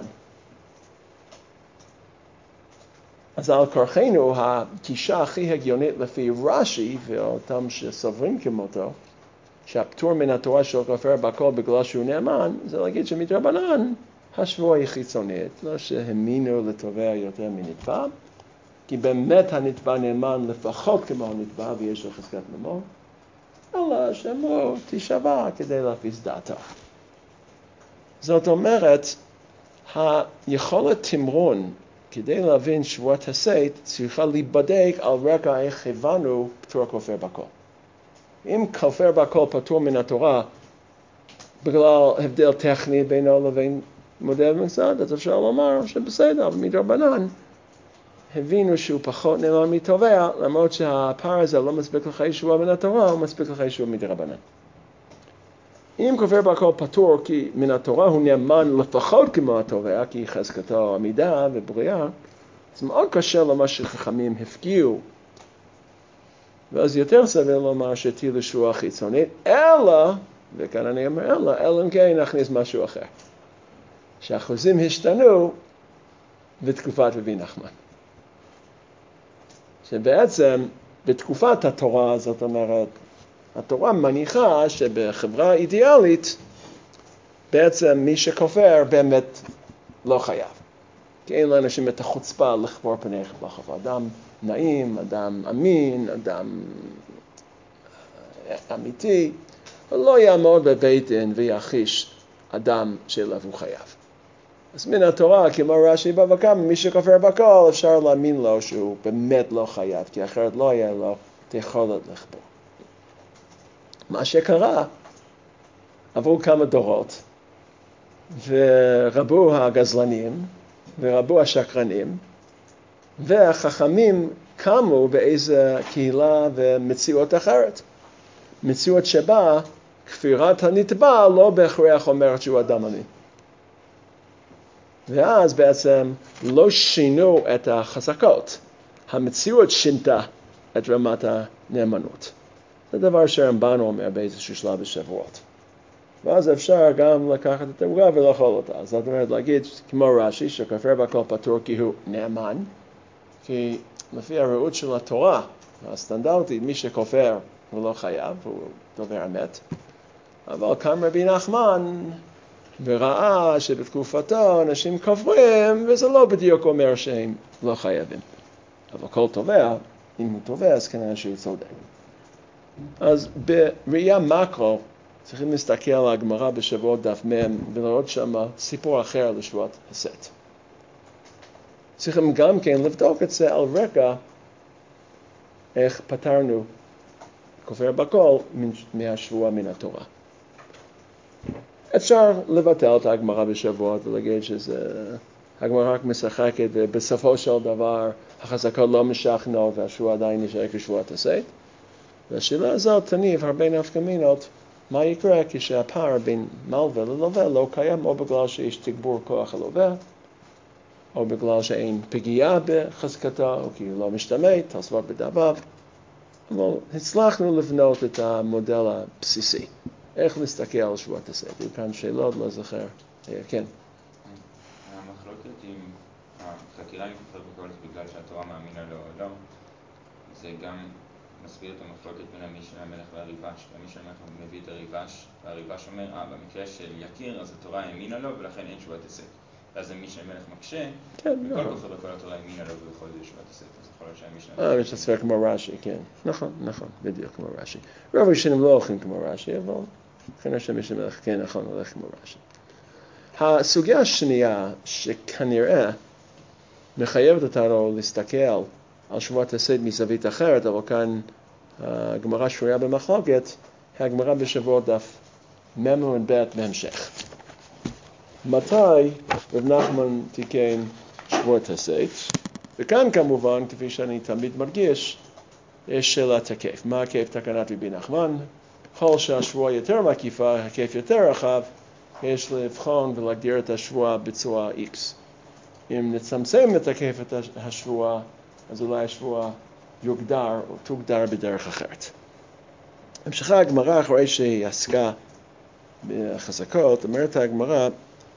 אז על כורחנו, הגישה הכי הגיונית לפי רש"י, ואותם שסוברים כמותו, שהפטור מן התורה של כופר בכל בגלל שהוא נאמן, זה להגיד שמדרבנן השבועה היא חיצונית, לא שהאמינו לתובע יותר מנתבע, כי באמת הנתבע נאמן לפחות כמו הנתבע ויש לו חזקת ממון, אלא שמו תשבע כדי להפיס דעתו. זאת אומרת, היכולת תמרון כדי להבין שבועת הסייט צריכה להיבדק על רקע איך הבנו פטור כופר בכל. אם כופר בכל פטור מן התורה בגלל הבדל טכני בינו לבין מודל ומסד, אז אפשר לומר שבסדר, אבל מדרבנן הבינו שהוא פחות נאמן מתובע, למרות שהפער הזה לא מספיק לך ישועה מן התורה, הוא מספיק לך ישועה מדרבנן. אם כופר בכל פטור כי מן התורה הוא נאמן לפחות כמו התובע, כי חזקתו עמידה ובריאה, אז מאוד קשה למה שחכמים הפגיעו, ואז יותר סביר לומר שתהיה לשבועה חיצונית, אלא, וכאן אני אומר אלא, אלא אם כן נכניס משהו אחר. שהאחוזים השתנו בתקופת רבי נחמן. שבעצם בתקופת התורה, זאת אומרת, התורה מניחה שבחברה אידיאלית, בעצם מי שכופר באמת לא חייב. כי אין לאנשים את החוצפה לכפור פני בכף. אדם נעים, אדם אמין, אדם אמיתי, לא יעמוד בבית דין ויחיש אדם שאליו הוא חייב. אז מן התורה, כמו רש"י בבא קמא, מי שכופר בכל, אפשר להאמין לו שהוא באמת לא חייב, כי אחרת לא יהיה לו את יכולת לכפור. מה שקרה, עברו כמה דורות, ורבו הגזלנים, ורבו השקרנים, והחכמים קמו באיזו קהילה ומציאות אחרת. מציאות שבה כפירת הנתבע לא בהכרח אומרת שהוא אדם אמין. ואז בעצם לא שינו את החזקות. המציאות שינתה את רמת הנאמנות. זה דבר שהרמב"ן אומר באיזשהו שלב בשבועות. ואז אפשר גם לקחת את העוגה ולאכול אותה. זאת אומרת להגיד כמו רש"י שכופר בכל פטור כי הוא נאמן, כי לפי הראות של התורה הסטנדרטית מי שכופר הוא לא חייב, הוא דובר אמת. אבל כאן רבי נחמן וראה שבתקופתו אנשים כופרים וזה לא בדיוק אומר שהם לא חייבים. אבל כל תובע, אם הוא תובע אז כנראה שהוא צודק. אז בראייה מקרו צריכים להסתכל על הגמרא בשבועות דף מ' ולראות שם סיפור אחר לשבועת הסט. צריכים גם כן לבדוק את זה על רקע איך פתרנו כופר בכל מהשבועה מן התורה. אפשר לבטל את הגמרא בשבועות ולהגיד שזה הגמרא רק משחקת ובסופו של דבר החזקות לא משכנעות והשבועה עדיין נשאר כשבועת הסט. והשאלה הזאת תניב הרבה נפקא מינות מה יקרה כשהפער בין מלווה ללווה לא קיים, או בגלל שיש תגבור כוח הלווה, או בגלל שאין פגיעה בחזקתו, או כי הוא לא משתמט, תוספות בדבריו. אבל הצלחנו לבנות את המודל הבסיסי. איך להסתכל על שבועת הסט? היו כאן שאלות, לא זוכר. כן. המחלוקת עם החקירה עם כופר בכל בגלל שהתורה מאמינה לו או לא, זה גם מסביר את המחלוקת בין המשנה למלך והריבש. המשנה למלך מביא את הריבש, והריבש אומר, אה, במקרה של יקיר, אז התורה האמינה לו, ולכן אין שבועת הסט. ואז המשנה למלך מקשה, וכל כופר בכל התורה האמינה לו, ובכל זה שבועת הסט. אז יכול להיות שהמשנה למלך... אה, יש לספר כמו רש"י, כן. נכון, נכון, בדיוק כמו רש"י. רוב הראשונים לא הולכים כמו רש"י, אבל כנראה שהמשנה למלך כן נכון הולך כמו רש"י. הסוגיה השנייה, שכנראה מחייבת אותנו להסתכל על שבועת הסט מזווית אחרת, אבל כאן הגמרא שרויה במחלוקת, הגמרא בשבועות דף מ' וב' בהמשך. מתי רב נחמן תיקן שבועת הסט? וכאן כמובן, כפי שאני תמיד מרגיש, יש שאלה תקף. מה היקף תקנת רבי נחמן? ככל שהשבועה יותר מקיפה, היקף יותר רחב, יש לבחון ולהגדיר את השבועה בצורה X. אם נצמצם את היקף השבועה, אז אולי השבועה יוגדר או תוגדר בדרך אחרת. המשכה הגמרא אחרי שהיא עסקה בחזקות, אומרת הגמרא,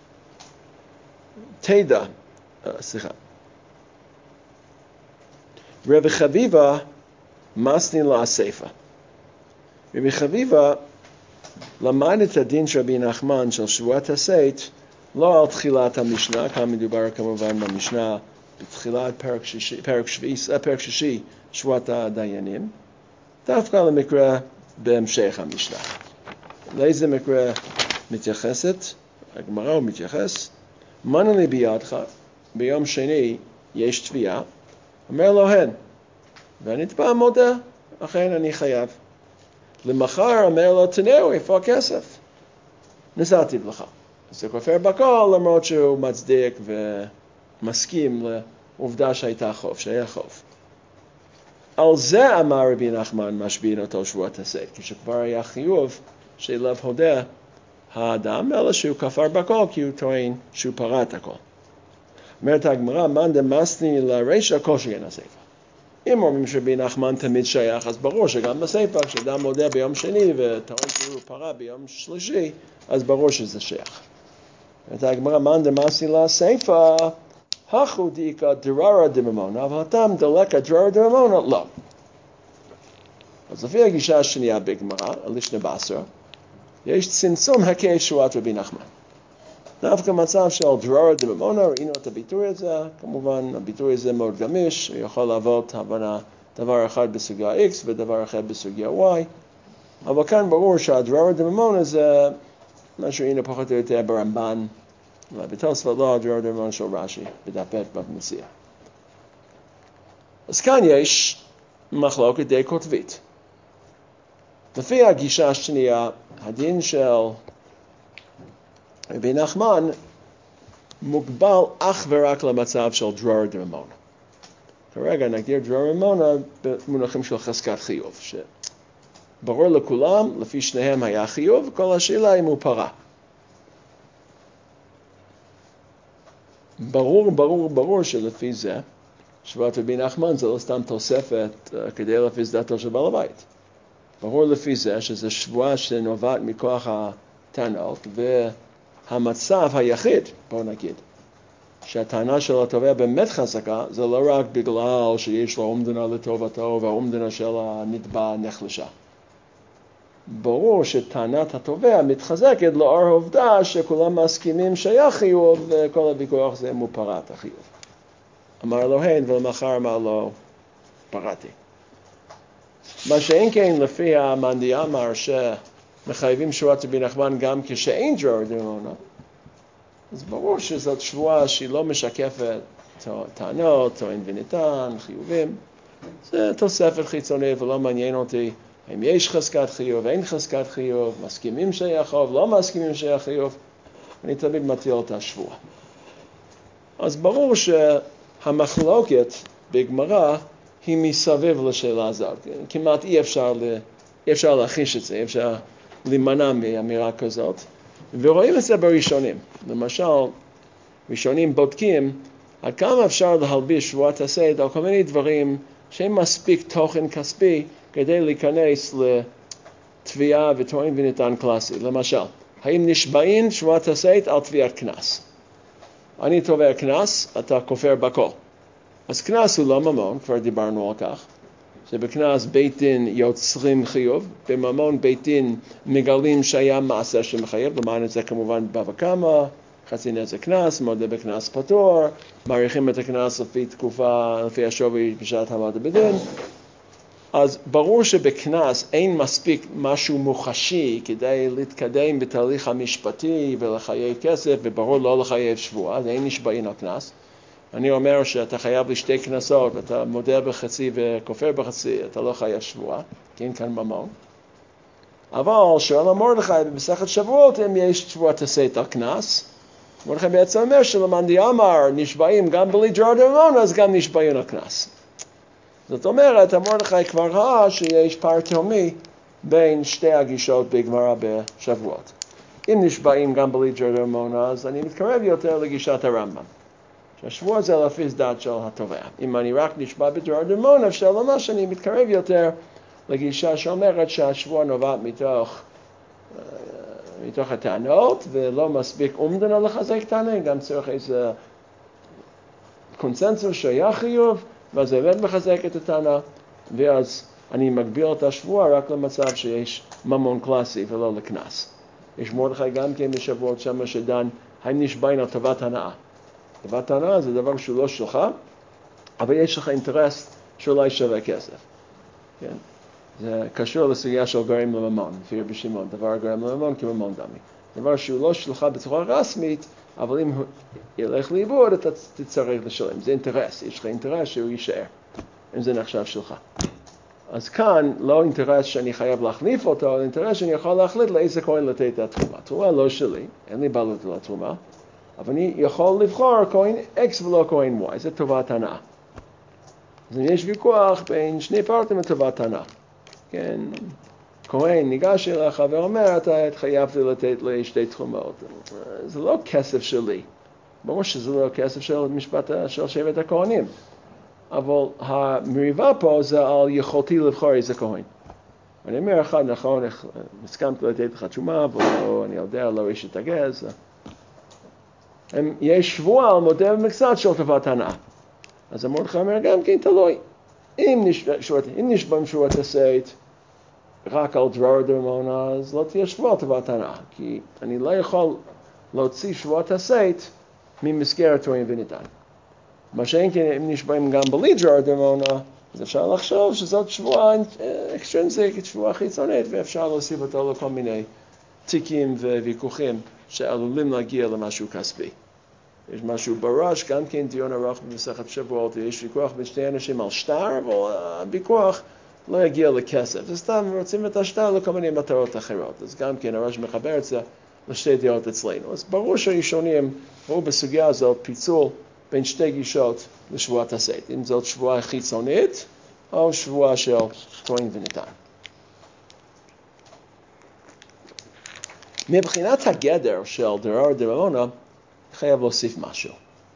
תדע, סליחה, רבי חביבה מסנין לה הסיפה. רבי חביבה למד את הדין של רבי נחמן של שבועת הסית, לא על תחילת המשנה, כאן מדובר כמובן במשנה בתחילת פרק שישי, פרק שביעי, פרק שישי, שבועת הדיינים, דווקא למקרה בהמשך המשנה. לאיזה מקרה מתייחסת? הגמרא הוא מתייחס, מנה לי בידך, ביום שני יש תביעה, אומר לו הן, והנתבע מודה, אכן אני חייב. למחר אומר לו תנאו, איפה הכסף? נשאתי לך. אז הוא כופר בכל, למרות שהוא מצדיק ומסכים לעובדה שהייתה חוב, שהיה חוב. על זה אמר רבי נחמן משבין אותו שבועת הסית, כשכבר היה חיוב שאליו הודה האדם, אלא שהוא כפר בכל כי הוא טוען שהוא פרט הכל. אומרת הגמרא, מאן דמסני לרישא כל שכן הסיפא. אם אומרים שרבי נחמן תמיד שייך, אז ברור שגם בסיפא, כשאדם מודה ביום שני וטוען שהוא פרט ביום שלישי, אז ברור שזה שייך. אומרת הגמרא, מאן דמסני לסיפא, הכו דאיכא דררא דממונא, אבל הטעם דלקא דררא דממונא, לא. אז לפי הגישה השנייה בגמרא, לישנא בסרא, יש צמצום היקף שבועת רבי נחמן. דווקא מצב של דררא דממונא, ראינו את הביטוי הזה, כמובן הביטוי הזה מאוד גמיש, הוא יכול לעבוד הבנה דבר אחד בסוגיה X ודבר אחר בסוגיה Y, אבל כאן ברור שהדררא דממונא זה מה שראינו פחות או יותר ברמב"ן, בתוספות לא הדררא דממונא של רש"י, בדף ב' במציאה. אז כאן יש מחלוקת די קוטבית. לפי הגישה השנייה, הדין של רבי נחמן מוגבל אך ורק למצב של דררא דממונא. כרגע נגדיר דררא דממונא במונחים של חזקת חיוב, שברור לכולם, לפי שניהם היה חיוב, כל השאלה אם הוא פרה. ברור, ברור, ברור שלפי זה, שבועת רבי נחמן זה לא סתם תוספת uh, כדי להפיס דעתו של בעל הבית. ברור לפי זה שזה שבועה שנובעת מכוח הטענות, והמצב היחיד, בואו נגיד, שהטענה של התובע באמת חזקה, זה לא רק בגלל שיש לו אומדנה לטובתו והאומדנה של הנתבע נחלשה. ברור שטענת התובע מתחזקת לאור העובדה שכולם מסכימים שהיה חיוב, וכל הוויכוח זה מופרת החיוב. אמר לו הן, ולמחר אמר לו, פרעתי. מה שאין כן לפי המאן דאמר שמחייבים שבועת רבי נחמן גם כשאין דררא דממונא, אז ברור שזאת שבועה שהיא לא משקפת טענות, טוען וניתן, חיובים. זה תוספת חיצונית ולא מעניין אותי אם יש חזקת חיוב, אין חזקת חיוב, מסכימים שהיה חוב, לא מסכימים שהיה חיוב. אני תמיד מטיל את השבועה. אז ברור שהמחלוקת בגמרא היא מסביב לשאלה הזאת. כמעט אי אפשר, אי אפשר להכיש את זה, אי אפשר להימנע מאמירה כזאת. ורואים את זה בראשונים. למשל, ראשונים בודקים עד כמה אפשר להלביש שבועת הסית על כל מיני דברים שהם מספיק תוכן כספי כדי להיכנס לתביעה וטוען וניתן קלאסי. למשל, האם נשבעים שבועת הסית על תביעת קנס? אני תובע קנס, אתה כופר בכל. אז קנס הוא לא ממון, כבר דיברנו על כך, שבקנס בית דין יוצרים חיוב, בממון בית דין מגלים שהיה מעשה שמחייב, למען את זה כמובן בבא קמא, חצי נזק קנס, מודה בקנס פטור, מעריכים את הקנס לפי תקופה, לפי השווי בשעת העמדה בדין. אז ברור שבקנס אין מספיק משהו מוחשי כדי להתקדם בתהליך המשפטי ולחיי כסף, וברור לא לחייב שבועה, זה אין נשבעים על קנס. אני אומר שאתה חייב לי שתי כנסות, אתה מודה בחצי וכופר בחצי, אתה לא חייב שבועה, כי אין כאן ממון. אבל שואל מרדכי במסכת שבועות אם יש שבועת הסית על קנס, מרדכי בעצם אומר שלמאן דאמר נשבעים גם בלי דררא דממונא, אז גם נשבעים על קנס. זאת אומרת, מרדכי כבר ראה שיש פער תהומי בין שתי הגישות בגמרא בשבועות. אם נשבעים גם בלי ג'רדה ומונה, אז אני מתקרב יותר לגישת הרמב"ם. שהשבוע זה לפי דעת של התובע. אם אני רק נשבע בג'רדה ומונה, אפשר לומר שאני מתקרב יותר לגישה שאומרת שהשבוע נובע מתוך, מתוך הטענות, ולא מספיק אומדנה לחזק טענה, גם צריך איזה קונסנזוס שהיה חיוב, ואז זה באמת מחזק את הטענה, ואז אני מגביל את השבוע רק למצב שיש ממון קלאסי ולא לקנס. יש מרדכי גם כן בשבועות שמה שדן, האם נשבעים על טובת הנאה. טובת הנאה זה דבר שהוא לא שלך, אבל יש לך אינטרס שאולי שווה כסף. כן? זה קשור לסוגיה של גורם לממון, לפי רבי שמעון, דבר גורם לממון כממון דמי. דבר שהוא לא שלך בצורה רסמית, אבל אם הוא ילך לאיבוד, אתה תצטרך לשלם. זה אינטרס, יש לך אינטרס שהוא יישאר, אם זה נחשב שלך. אז כאן לא אינטרס שאני חייב להחליף אותו, אלא אינטרס שאני יכול להחליט לאיזה כהן לתת את התרומה. תרומה לא שלי, אין לי בעלות על התרומה, אבל אני יכול לבחור כהן X ולא כהן Y, זה טובת הנאה. אז יש ויכוח בין שני פרטים לטובת הנאה. כן, כהן ניגש אליך ואומר, אתה התחייבת לתת לי שתי תרומות. זה לא כסף שלי. ברור שזה לא כסף של משפט של שבט הכהנים. אבל המריבה פה זה על יכולתי לבחור איזה כהן. אני אומר אחד, נכון, הסכמתי לתת לך תשומה, אבל לא, אני יודע, לא איש את הגז. יש שבוע על מודה ומקצת של טובת הנאה. אז המרדכי אומר, גם כן תלוי. אם נשבעים שבועת הסייט, רק על ג'רדה ומונה, אז לא תהיה שבוע טובת הנאה. כי אני לא יכול להוציא שבועת הסייט ממסגרת תורים וניתן. מה שאין כן, אם נשבעים גם בלי ג'רדה ומונה, אז אפשר לחשוב שזאת שבועה אקסטרינזיקית, שבועה חיצונית, ואפשר להוסיף אותו לכל מיני תיקים וויכוחים שעלולים להגיע למשהו כספי. יש משהו בראש, גם כן דיון ארוך במסכת שבועות, יש ויכוח בין שני אנשים על שטר, אבל הוויכוח לא יגיע לכסף. זה סתם רוצים את השטר לכל מיני מטרות אחרות. אז גם כן הראש מחבר את זה לשתי דעות אצלנו. אז ברור שהראשונים ראו בסוגיה הזאת פיצול בין שתי גישות לשבועת הסייט. אם זאת שבועה חיצונית או שבועה של כהן וניתן. מבחינת הגדר של דרר דרמונה, חייב להוסיף משהו.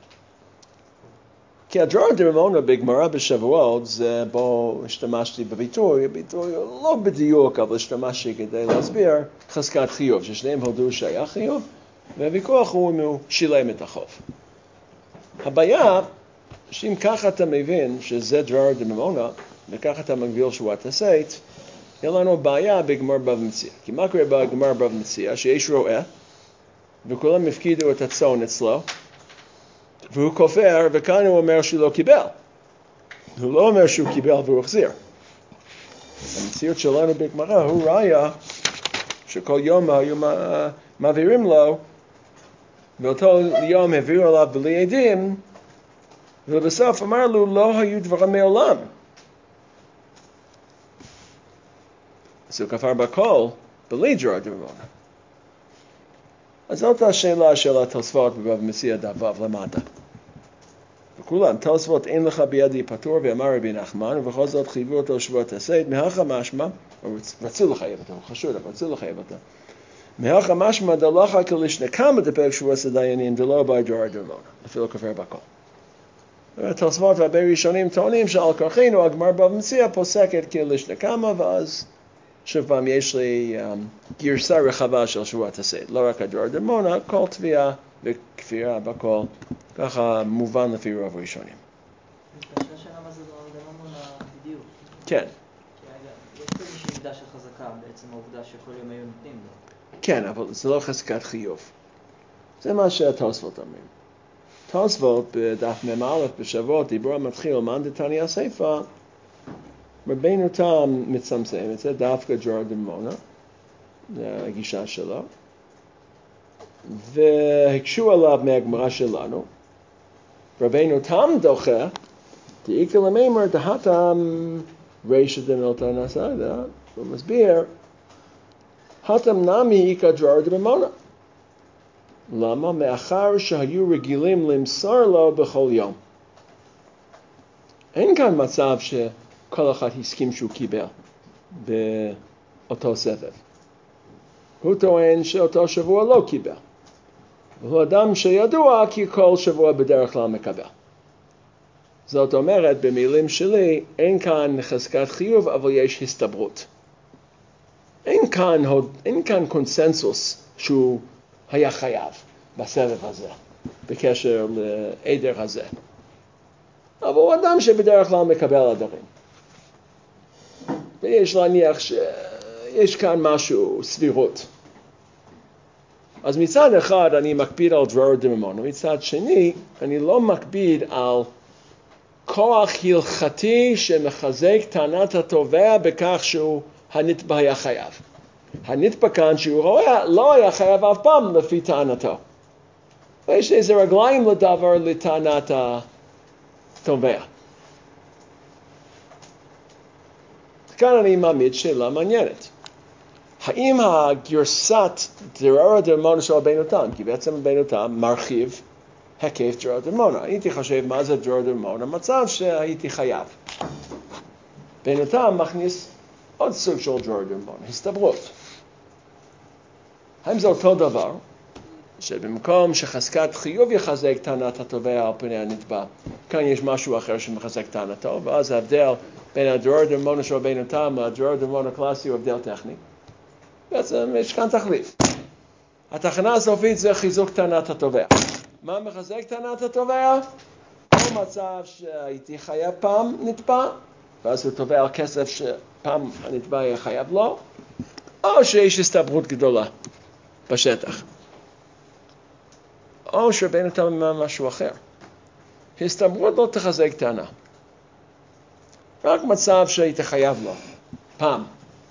כי הדרר דרמונה בגמרא בשבועות זה בו השתמשתי בביטוי, הביטוי לא בדיוק, אבל השתמשתי כדי להסביר חזקת חיוב, ששניהם הודו שהיה חיוב, והוויכוח הוא אם הוא שילם את החוב. הבעיה, שאם ככה אתה מבין שזה דרר דרמונה, וככה אתה מגביל שבועת הסייט, יהיה לנו בעיה בגמר בבא מציעא. כי מה קורה בגמר בבא מציעא? שיש רועה, וכולם הפקידו את הצאן אצלו, והוא כופר, וכאן הוא אומר שהוא לא קיבל. הוא לא אומר שהוא קיבל והוא החזיר. המציאות שלנו בגמרא הוא ראיה שכל יום היו מעבירים לו, ואותו יום העבירו עליו בלי עדים, ובסוף אמר לו, לא היו דברים מעולם. אז הוא כפר בכל, בלי דרר דרמונה. אז זאת השאלה של התוספות בבבא מציעא דף ו' למטה. וכולם, תוספות אין לך בידי פטור, ואמר רבי נחמן, ובכל זאת חייבו אותו שבועת הסייט, מהכה משמע, רצו לחייב אותו, הוא חשוד, אבל רצו לחייב אותו. מהכה משמע דלכה כלשנקמה דפק שבועת הדיינים, דלא באי דרר דרמונה, אפילו כופר בכל. התוספות והרבה ראשונים טוענים שעל כורחנו הגמרא בבא מציעא פוסקת כלשנקמה, ואז שוב פעם יש לי um, גרסה רחבה של שבועת הסייט, לא רק הדרר דרמונה, כל תביעה וכפירה בכל, ככה מובן לפי רוב ראשונים. השאלה שאלה מה זה דרר דרמונה בדיוק? כן. יש פה איזושהי מידה של חזקה, בעצם העובדה שכל יום היו נותנים לו. כן, אבל זה לא חזקת חיוב. זה מה שהתוספות אומרים. תוספות בדף מ"א בשבועות דיבור המתחיל, מאן דתניא סיפא, רבינו תם מצמצם את זה, דווקא דרר דרמונה, זה הגישה שלו, והקשו עליו מהגמרא שלנו, רבינו תם דוחה, דאיכא למימר דהתם רישא דמילתא נסעדה, הוא מסביר, התם נמי איכא דרר דרמונה. למה? מאחר שהיו רגילים למסור לו בכל יום. אין כאן מצב שכל אחד הסכים שהוא קיבל אותו סבב. הוא טוען שאותו שבוע לא קיבל. והוא אדם שידוע כי כל שבוע בדרך כלל מקבל. זאת אומרת, במילים שלי, אין כאן חזקת חיוב, אבל יש הסתברות. אין כאן, אין כאן קונסנזוס שהוא היה חייב בסבב הזה, בקשר לעדר הזה. אבל הוא אדם שבדרך כלל מקבל הדרים. ויש להניח שיש כאן משהו, סבירות. אז מצד אחד אני מקפיד על דרור דממונה, מצד שני אני לא מקפיד על כוח הלכתי שמחזק טענת התובע בכך שהוא הנתבע היה חייב. הנתבע כאן שהוא לא היה חייב אף פעם לפי טענתו. ויש איזה רגליים לדבר לטענת התובע. כאן אני מעמיד שאלה מעניינת. האם הגרסת דרור דממונה של רבנו תם, כי בעצם רבנו תם מרחיב היקף דרור דממונה. הייתי חושב מה זה דרור דממונה, מצב שהייתי חייב. רבנו תם מכניס עוד סוג של דרור דממונה, הסתברות. האם זה אותו דבר, שבמקום שחזקת חיוב יחזק טענת התובע על פני הנתבע, כאן יש משהו אחר שמחזק טענתו, ואז ההבדל בין הדרור דממונה של רבנו תם לדרור דממונה קלאסי הוא הבדל טכני. בעצם יש כאן תחליף. התחנה הסופית זה חיזוק טענת התובע. מה מחזק טענת התובע? או מצב שהייתי חייב פעם נתבע, ואז הוא תובע על כסף שפעם הנתבע יהיה חייב לו, או שיש הסתברות גדולה בשטח. או שרבנו תם אומר משהו אחר. הסתברות לא תחזק טענה. רק מצב שהייתי חייב לו, פעם.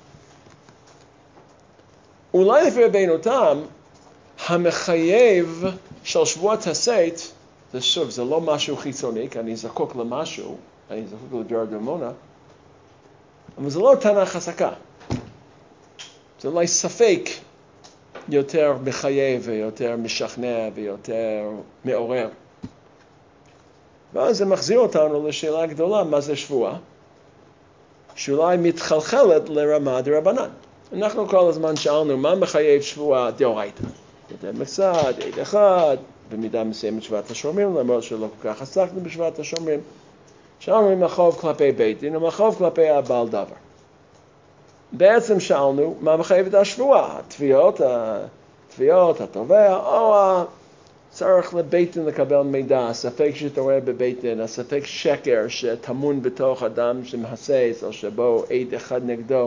אולי לפי רבנו תם, המחייב של שבועת הסייט, זה שוב, זה לא משהו חיצוני, כי אני זקוק למשהו, אני זקוק לדרור דממונה, אבל זה לא טענה חזקה. זה אולי ספק יותר מחייב ויותר משכנע ויותר מעורר. ואז זה מחזיר אותנו לשאלה גדולה, מה זה שבועה? שאולי מתחלחלת לרמה דרבנן. אנחנו כל הזמן שאלנו מה מחייב שבועה דאורייתא. יותר מצד, עד אחד, במידה מסוימת שבועת השומרים, למרות שלא כל כך עסקנו בשבועת השומרים. שאלנו אם החוב כלפי בית דין, אם החוב כלפי הבעל דבר. בעצם שאלנו מה מחייב את השבועה, התביעות, התביעות, התובע, או הצורך לבית דין לקבל מידע, הספק שתורא בבית דין, הספק שקר שטמון בתוך אדם שמהסס, או שבו עד אחד נגדו.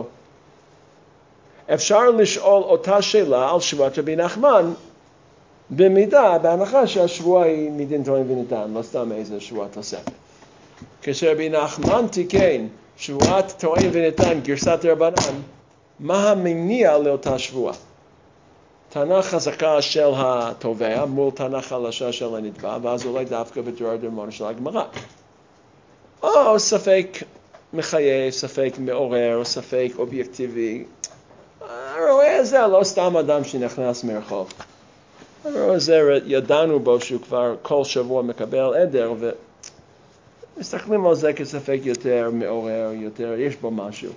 אפשר לשאול אותה שאלה על שבועת רבי נחמן, במידה, בהנחה שהשבועה היא מדין טוען וניתן, לא סתם איזה שבועה תוספת. כשרבי נחמן תיקן שבועת טוען וניתן גרסת רבנן, מה המניע לאותה שבועה? טענה חזקה של התובע מול טענה חלשה של הנתבע, ואז אולי דווקא בדרור דממונה של הגמרא. או ספק מחייב, ספק מעורר, ספק אובייקטיבי. הרואה זה לא סתם אדם שנכנס מרחוב. הרואה זה ידענו בו שהוא כבר כל שבוע מקבל עדר, ומסתכלים על זה כספק יותר מעורר, יותר, יש בו משהו.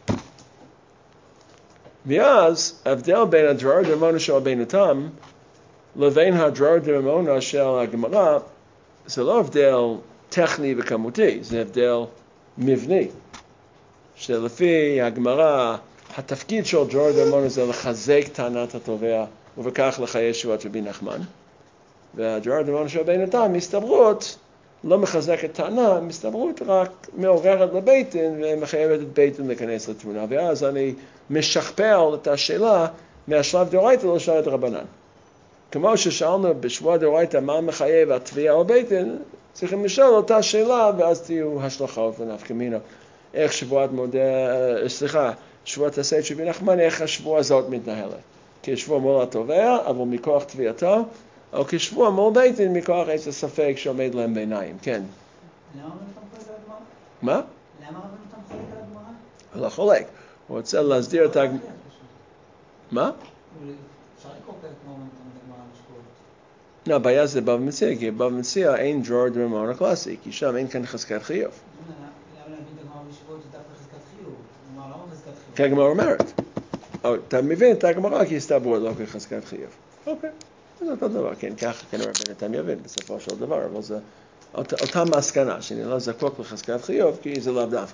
ואז ההבדל בין הדרור דממונה של רבנו תם לבין הדרור דממונה של הגמרא, זה לא הבדל טכני וכמותי, זה הבדל מבני. שלפי הגמרא, התפקיד של דרור דממונה זה לחזק טענת התובע, ובכך לחיי שבועת רבי נחמן. והדרור דממונה של רבנו תם, מסתברות, לא מחזקת טענה, מסתברות רק מעוררת לבית דין, ומחייבת את בית דין להיכנס לתמונה. ואז אני משכפל את השאלה מהשלב דאורייתא לשלב רבנן. כמו ששאלנו בשבוע דאורייתא מה מחייב התביעה או בית דין, צריכים לשאול אותה שאלה, ואז תהיו השלכות ונפקא מינה. איך שבועת מודה, סליחה, שבועת הסייט של רבי נחמן, איך השבועה הזאת מתנהלת. כשבוע מול התובע, אבל מכוח תביעתו, או כשבוע מול בית דין מכוח איזה ספק שעומד להם בעיניים, כן. למה רבנו תם חולק על הגמרא? מה? למה רבנו תם חולק על הגמרא? הוא לא חולק, הוא רוצה להסדיר את הגמרא. מה? אפשר לקרוא פרק כמו רבנו תם את הגמרא המשקורת. לא, הבעיה זה בבא מציעא, כי בבא מציעא אין דרור דממונה קלאסי, כי שם אין כאן חזקת חיוב. למה להבין את הגמרא בישיבות זה דווקא חזקת חיוב? כלומר, למה חזקת חיוב? כי הגמרא אומרת. אתה מבין את הגמרא כי הסתבר לא כחזקת חיוב. אוקיי, זה אותו דבר, כן, ככה כנראה בינתיים יבין בסופו של דבר, אבל זה אותה מסקנה, שאני לא זקוק לחזקת חיוב כי זה לאו דווקא.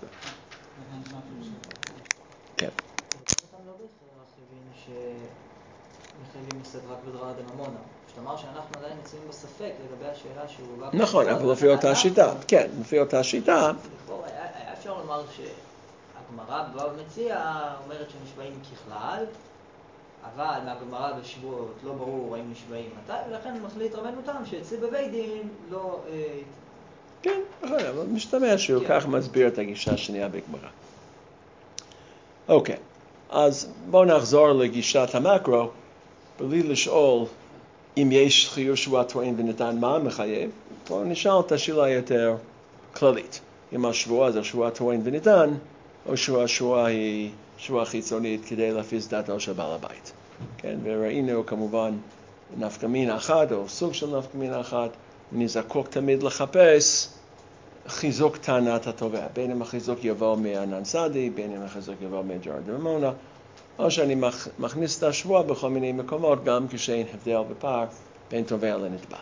כן. אותם לא בהכרח הבין שמחייבים מסד רק בדרא דממונא. זאת אומרת שאנחנו עדיין נמצאים בספק לגבי השאלה שהוא בא... נכון, אבל לפי אותה שיטה, כן, לפי אותה שיטה. היה אפשר לומר שהגמרא בבבא מציעא אומרת שנשבעים ככלל, אבל מהגמרא בשבועות לא ברור האם נשבעים מתי, ולכן מחליט רבנו תם שאצלי בבית דין לא... כן, אבל משתמע שהוא כך מסביר את הגישה השנייה בגמרא. אוקיי, אז בואו נחזור לגישת המקרו, בלי לשאול אם יש חיוב שבועת טוען וניתן מה מחייב, בואו נשאל את השאלה יותר כללית. אם השבועה זה שבועת טוען וניתן, או שהשבועה היא שבועה חיצונית כדי להפיס דעתו של בעל הבית. כן, וראינו כמובן נפקא מינה אחת, או סוג של נפקא מינה אחת, אני זקוק תמיד לחפש חיזוק טענת התובע, בין אם החיזוק יבוא מענן סעדי, בין אם החיזוק יבוא מדרא דממונא, או שאני מכניס את השבועה בכל מיני מקומות, גם כשאין הבדל בפער בין תובע לנתבע.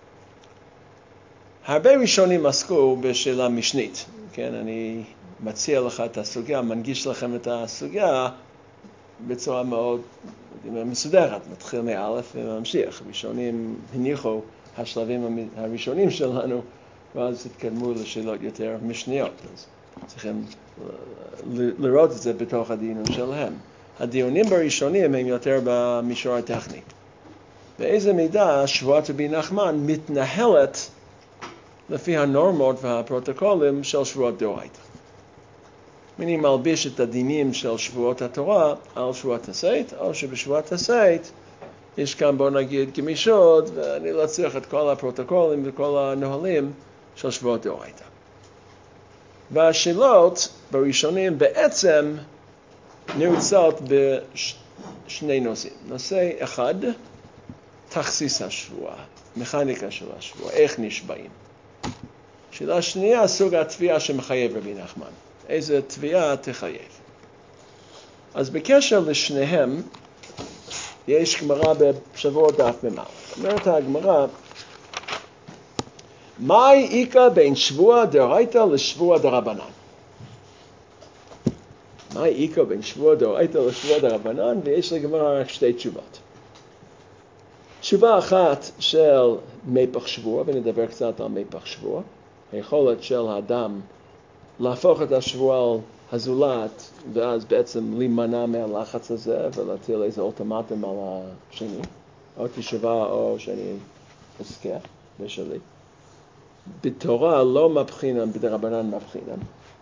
הרבה ראשונים עסקו בשאלה משנית, כן, אני מציע לך את הסוגיה, מנגיש לכם את הסוגיה בצורה מאוד מסודרת, מתחיל מאלף וממשיך. ראשונים הניחו השלבים הראשונים שלנו, ואז התקדמו לשאלות יותר משניות. אז צריכים לראות את זה בתוך הדיונים שלהם. הדיונים בראשונים הם יותר במישור הטכני. באיזה מידה שבועת רבי נחמן מתנהלת לפי הנורמות והפרוטוקולים של שבועות דאורייתא. אני מלביש את הדינים של שבועות התורה על שבועת הסייט, או שבשבועת הסייט יש כאן, בוא נגיד, גמישות, ואני לא צריך את כל הפרוטוקולים וכל הנהלים של שבועות דאורייתא. והשאלות בראשונים בעצם נעוצות בשני נושאים. נושא אחד, תכסיס השבועה, מכניקה של השבועה, איך נשבעים. שאלה שנייה, סוג התביעה שמחייב רבי נחמן. איזה תביעה תחייב. אז בקשר לשניהם, יש גמרא בשבוע דף ממלא. אומרת הגמרא, מהי איכא בין שבוע דאורייתא לשבוע דרבנן? מהי איכא בין שבוע דאורייתא לשבוע דרבנן? ויש לגמרא רק שתי תשובות. תשובה אחת של מפח שבוע, ונדבר קצת על מפח שבוע, היכולת של האדם להפוך את השבוע הזולת, ואז בעצם להימנע מהלחץ הזה, ולהטיל איזה אוטומטים על השני, או תשובה או שאני אזכה בשלי. בתורה לא מבחינם, בדרבנן מבחינם.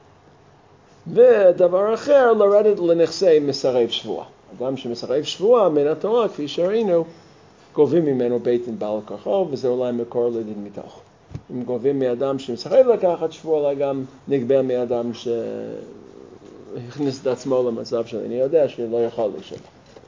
ודבר אחר, לרדת לנכסי מסרב שבוע. אדם שמסרב שבוע מן התורה, כפי שראינו, גובים ממנו בית דין בעל כורחו, וזה אולי מקור לדין מתוך. אם גובים מאדם שמסרב לקחת שבוע, אולי גם נגבה מאדם שהכניס את עצמו למצב שאני יודע שלא יכול לשלם.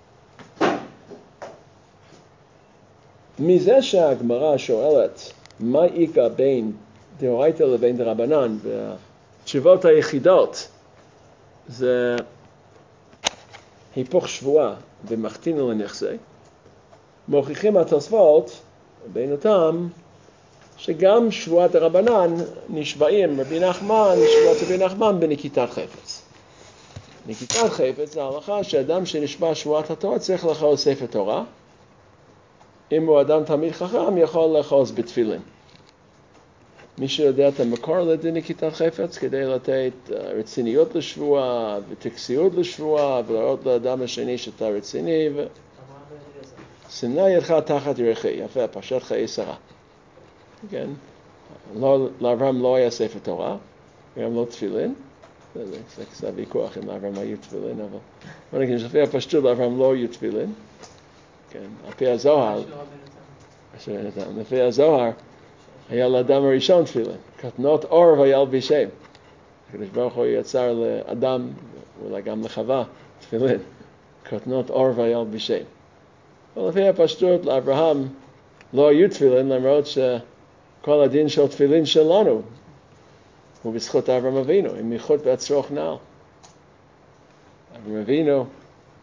מזה שהגמרא שואלת, מה איכא בין דאורייתא לבין דרבנן, והתשובות היחידות זה היפוך שבועה ומחתינו לנכסי, מוכיחים התוספות בין אותם שגם שבועת הרבנן נשבעים רבי נחמן, שבועת רבי נחמן בנקיטת חפץ. נקיטת חפץ זה ההלכה שאדם שנשבע שבועת התורה צריך לאחוז ספר תורה. אם הוא אדם תלמיד חכם יכול לאחוז בתפילין. מי שיודע את המקור לדין נקיטת חפץ כדי לתת רציניות לשבועה וטקסיות לשבועה ולראות לאדם השני שאתה רציני ו... שמנה ידך תחת ירכי, יפה, פרשת חיי שרה. כן? לא, לאברהם לא היה ספר תורה, גם לא תפילין. זה, זה, זה קצת ויכוח אם לאברהם היו תפילין, אבל... בוא נגיד, לפי הפשטות לאברהם לא היו תפילין. כן, על פי הזוהר, לפי הזוהר, היה לאדם הראשון תפילין. קטנות אור וילבישם. הקדוש ברוך הוא יצר לאדם, אולי גם לחווה, תפילין. קטנות אור וילבישם. ולפי הפשטות לאברהם לא היו תפילין, למרות שכל הדין של תפילין שלנו הוא בזכות אברהם אבינו, עם ייחוד והצרוך נעל. אברהם אבינו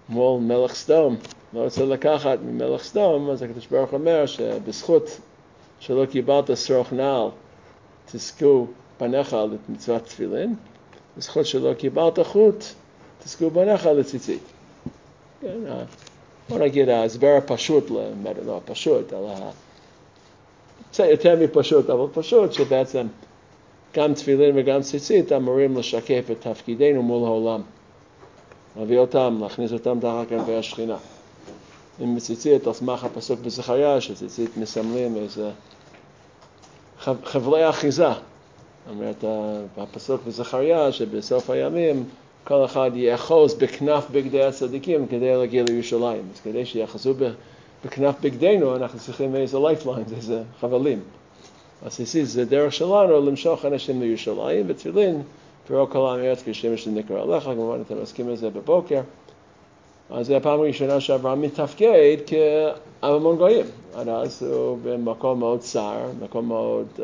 מול מלך סדום, לא רוצה לקחת ממלך סדום, אז הקדוש ברוך אומר שבזכות שלא קיבלת שרוך נעל, תזכו בניך למצוות תפילין, בזכות שלא קיבלת חוט, תזכו בניך לציצית. כן, בוא נגיד ההסבר הפשוט, לא הפשוט, אלא קצת יותר מפשוט, אבל פשוט שבעצם גם תפילין וגם ציצית אמורים לשקף את תפקידנו מול העולם. להביא אותם, להכניס אותם תחת כנפי השכינה. אם בציצית, על סמך הפסוק בזכריה, שציצית מסמלים איזה חבלי אחיזה. זאת אומרת, הפסוק בזכריה, שבסוף הימים, כל אחד יאחוז בכנף בגדי הצדיקים כדי להגיע לירושלים. אז כדי שיאחזו בכנף בגדינו, אנחנו צריכים איזה lifelines, איזה חבלים. אז ציצית זה דרך שלנו למשוך אנשים לירושלים, ותפילין, פרעה כל העם ארץ כשמש שנקרא עליך, כמובן אתם מסכים לזה בבוקר. אז זה הפעם הראשונה שאברהם מתפקד כארמון גויים. עד אז הוא במקום מאוד צר, מקום מאוד uh,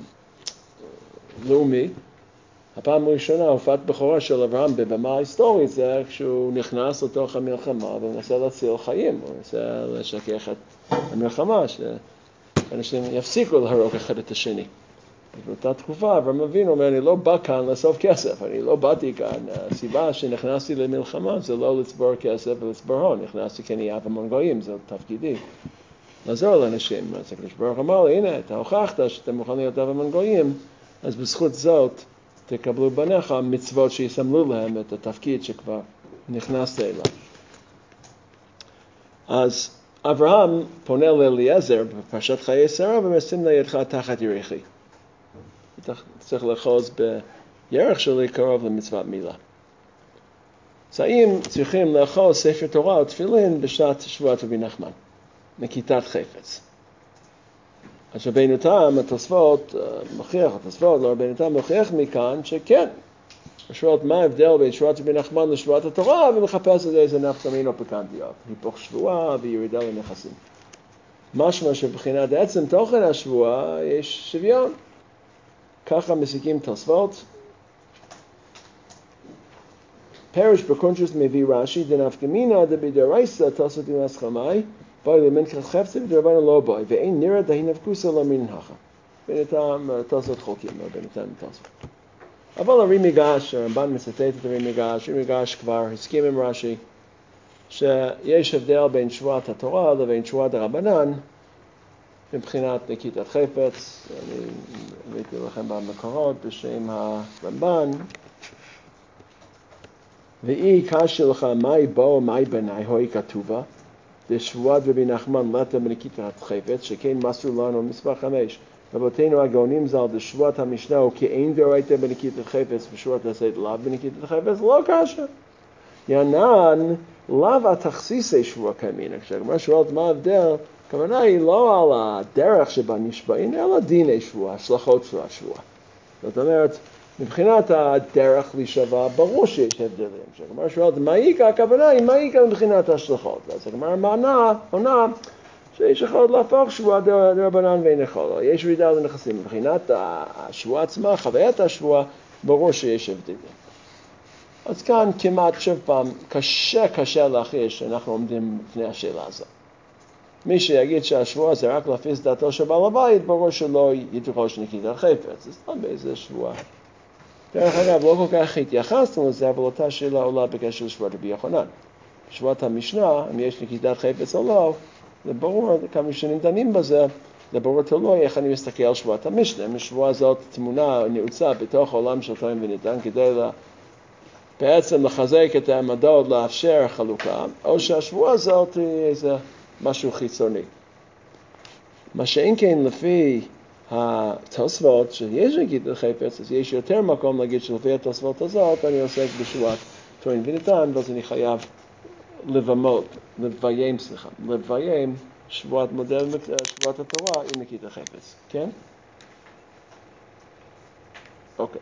לאומי. הפעם הראשונה, הופעת בכורה של אברהם בבמה ההיסטורית, זה כשהוא נכנס לתוך המלחמה ומנסה להציל חיים, הוא מנסה לשכך את המלחמה, שאנשים יפסיקו להרוג אחד את השני. באותה תקופה, אברהם אבינו אומר, אני לא בא כאן לאסוף כסף, אני לא באתי כאן. הסיבה שנכנסתי למלחמה זה לא לצבור כסף ולצבור הון, נכנסתי כי אני ארמון גויים, זה תפקידי. לעזור לאנשים. אז הקדוש ברוך אמר לי, הנה, אתה הוכחת שאתם מוכנים להיות ארמון גויים, אז בזכות זאת תקבלו בניך מצוות שיסמלו להם את התפקיד שכבר נכנסת אליו. אז אברהם פונה לאליעזר בפרשת חיי שרה ומשים לידך תחת ירכי. צריך לאחוז בירך שלי קרוב למצוות מילה. אז האם צריכים לאחוז ספר תורה או תפילין בשעת שבועת רבי נחמן, נקיטת חפץ? אז רבינו תם, התוספות, מוכיח, התוספות, לא רבינו תם, מוכיח מכאן שכן. שואלת מה ההבדל בין שבועת רבי נחמן לשבועת התורה, ומחפש את איזה נפקא מינה פיקנטיות, היפוך שבועה וירידה לנכסים. משמע שבחינת עצם תוכן השבועה יש שוויון. ככה מסיקים תוספות. פרש בקונטרס מביא רש"י, דנפקא מינה דבדרייסא תוספות עם הסכמי, בואי למנכת חפצה ודרבנו לא בואי, ואין נראה דהי נפקוסה לא מנהכה. בינתם תוספות חולקים, לא בינתם תוספות. אבל הרי מיגש, הרמב"ן מצטט את הרי מיגש, הרי מיגש כבר הסכים עם רש"י, שיש הבדל בין שבועת התורה לבין שבועת הרבנן, מבחינת נקיטת חפץ. אני ראיתי לכם במקורות בשם הרמב"ן, ואי קשה לך מאי בו מאי בני, הוי כתובה, בשבועת רבי נחמן לטה בנקיטת חפץ, שכן מסרו לנו מספר חמש. רבותינו הגאונים ז"ל בשבועת המשנה, הוא כי אין דאורייתא בנקיטת חפץ, בשבועת עשית לאו בנקיטת חפץ, לא קשה. ינן לאו התכסיסי שבוע כמינא. כשהגמרא שואלת מה ההבדל, הכוונה היא לא על הדרך שבה נשבעים, אלא דיני שבוע, השלכות של השבוע. זאת אומרת, מבחינת הדרך להישבע, ברור שיש הבדלים. כשהגמרא שואלת מה איקה, הכוונה היא מה איקה מבחינת ההשלכות. אז הגמרא מענה, עונה, שיש יכול להפוך שבוע דרבנן ואין יכול. יש ירידה לנכסים. מבחינת השבוע עצמה, חוויית השבוע, ברור שיש הבדלים. אז כאן כמעט שוב פעם, קשה קשה להכריע שאנחנו עומדים לפני השאלה הזאת. מי שיגיד שהשבוע זה רק להפיס דעתו של בעל הבית, ברור שלא ידרוש נקיטת חפץ. זה סתם באיזה שבוע. דרך אגב, לא כל כך התייחסנו לזה, אבל אותה שאלה עולה בקשר לשבועת רבי יוחנן. שבועת המשנה, אם יש נקיטת חפץ או לא, זה ברור, כמה שנים דנים בזה, זה ברור תלוי איך אני מסתכל על שבועת המשנה. משבוע זאת תמונה נעוצה בתוך העולם של טוען וניתן, כדי לה... בעצם לחזק את העמדות, לאפשר חלוקה, או שהשבוע הזאת היא איזה משהו חיצוני. מה שאין כן לפי התוספות, שיש נקיטת חפץ, אז יש יותר מקום להגיד שלפי התוספות הזאת, אני עוסק בשבועת טוען וניתן, ואז אני חייב לבמות, לביים, סליחה, לביים שבועת מודל, שבועת התורה עם נקיטת חפץ, כן? אוקיי.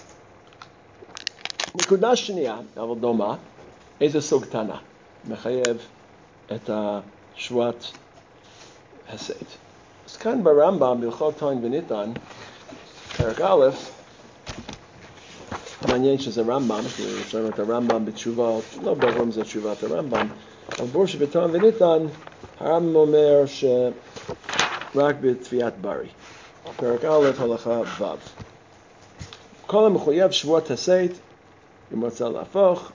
נקודה שנייה, אבל דומה, איזה סוג טענה מחייב את השבועת הסת. אז כאן ברמב"ם, בהלכות טוען וניתן, פרק א', מעניין שזה רמב"ם, אפשר לראות את הרמב"ם בתשובות, לא ברור אם זה תשובת הרמב"ם, אבל ברור שבתואם וניתן, הרמב"ם אומר שרק בתביעת ברי. פרק א' הלכה ו'. כל המחויב שבועת הסית, אם רוצה להפוך,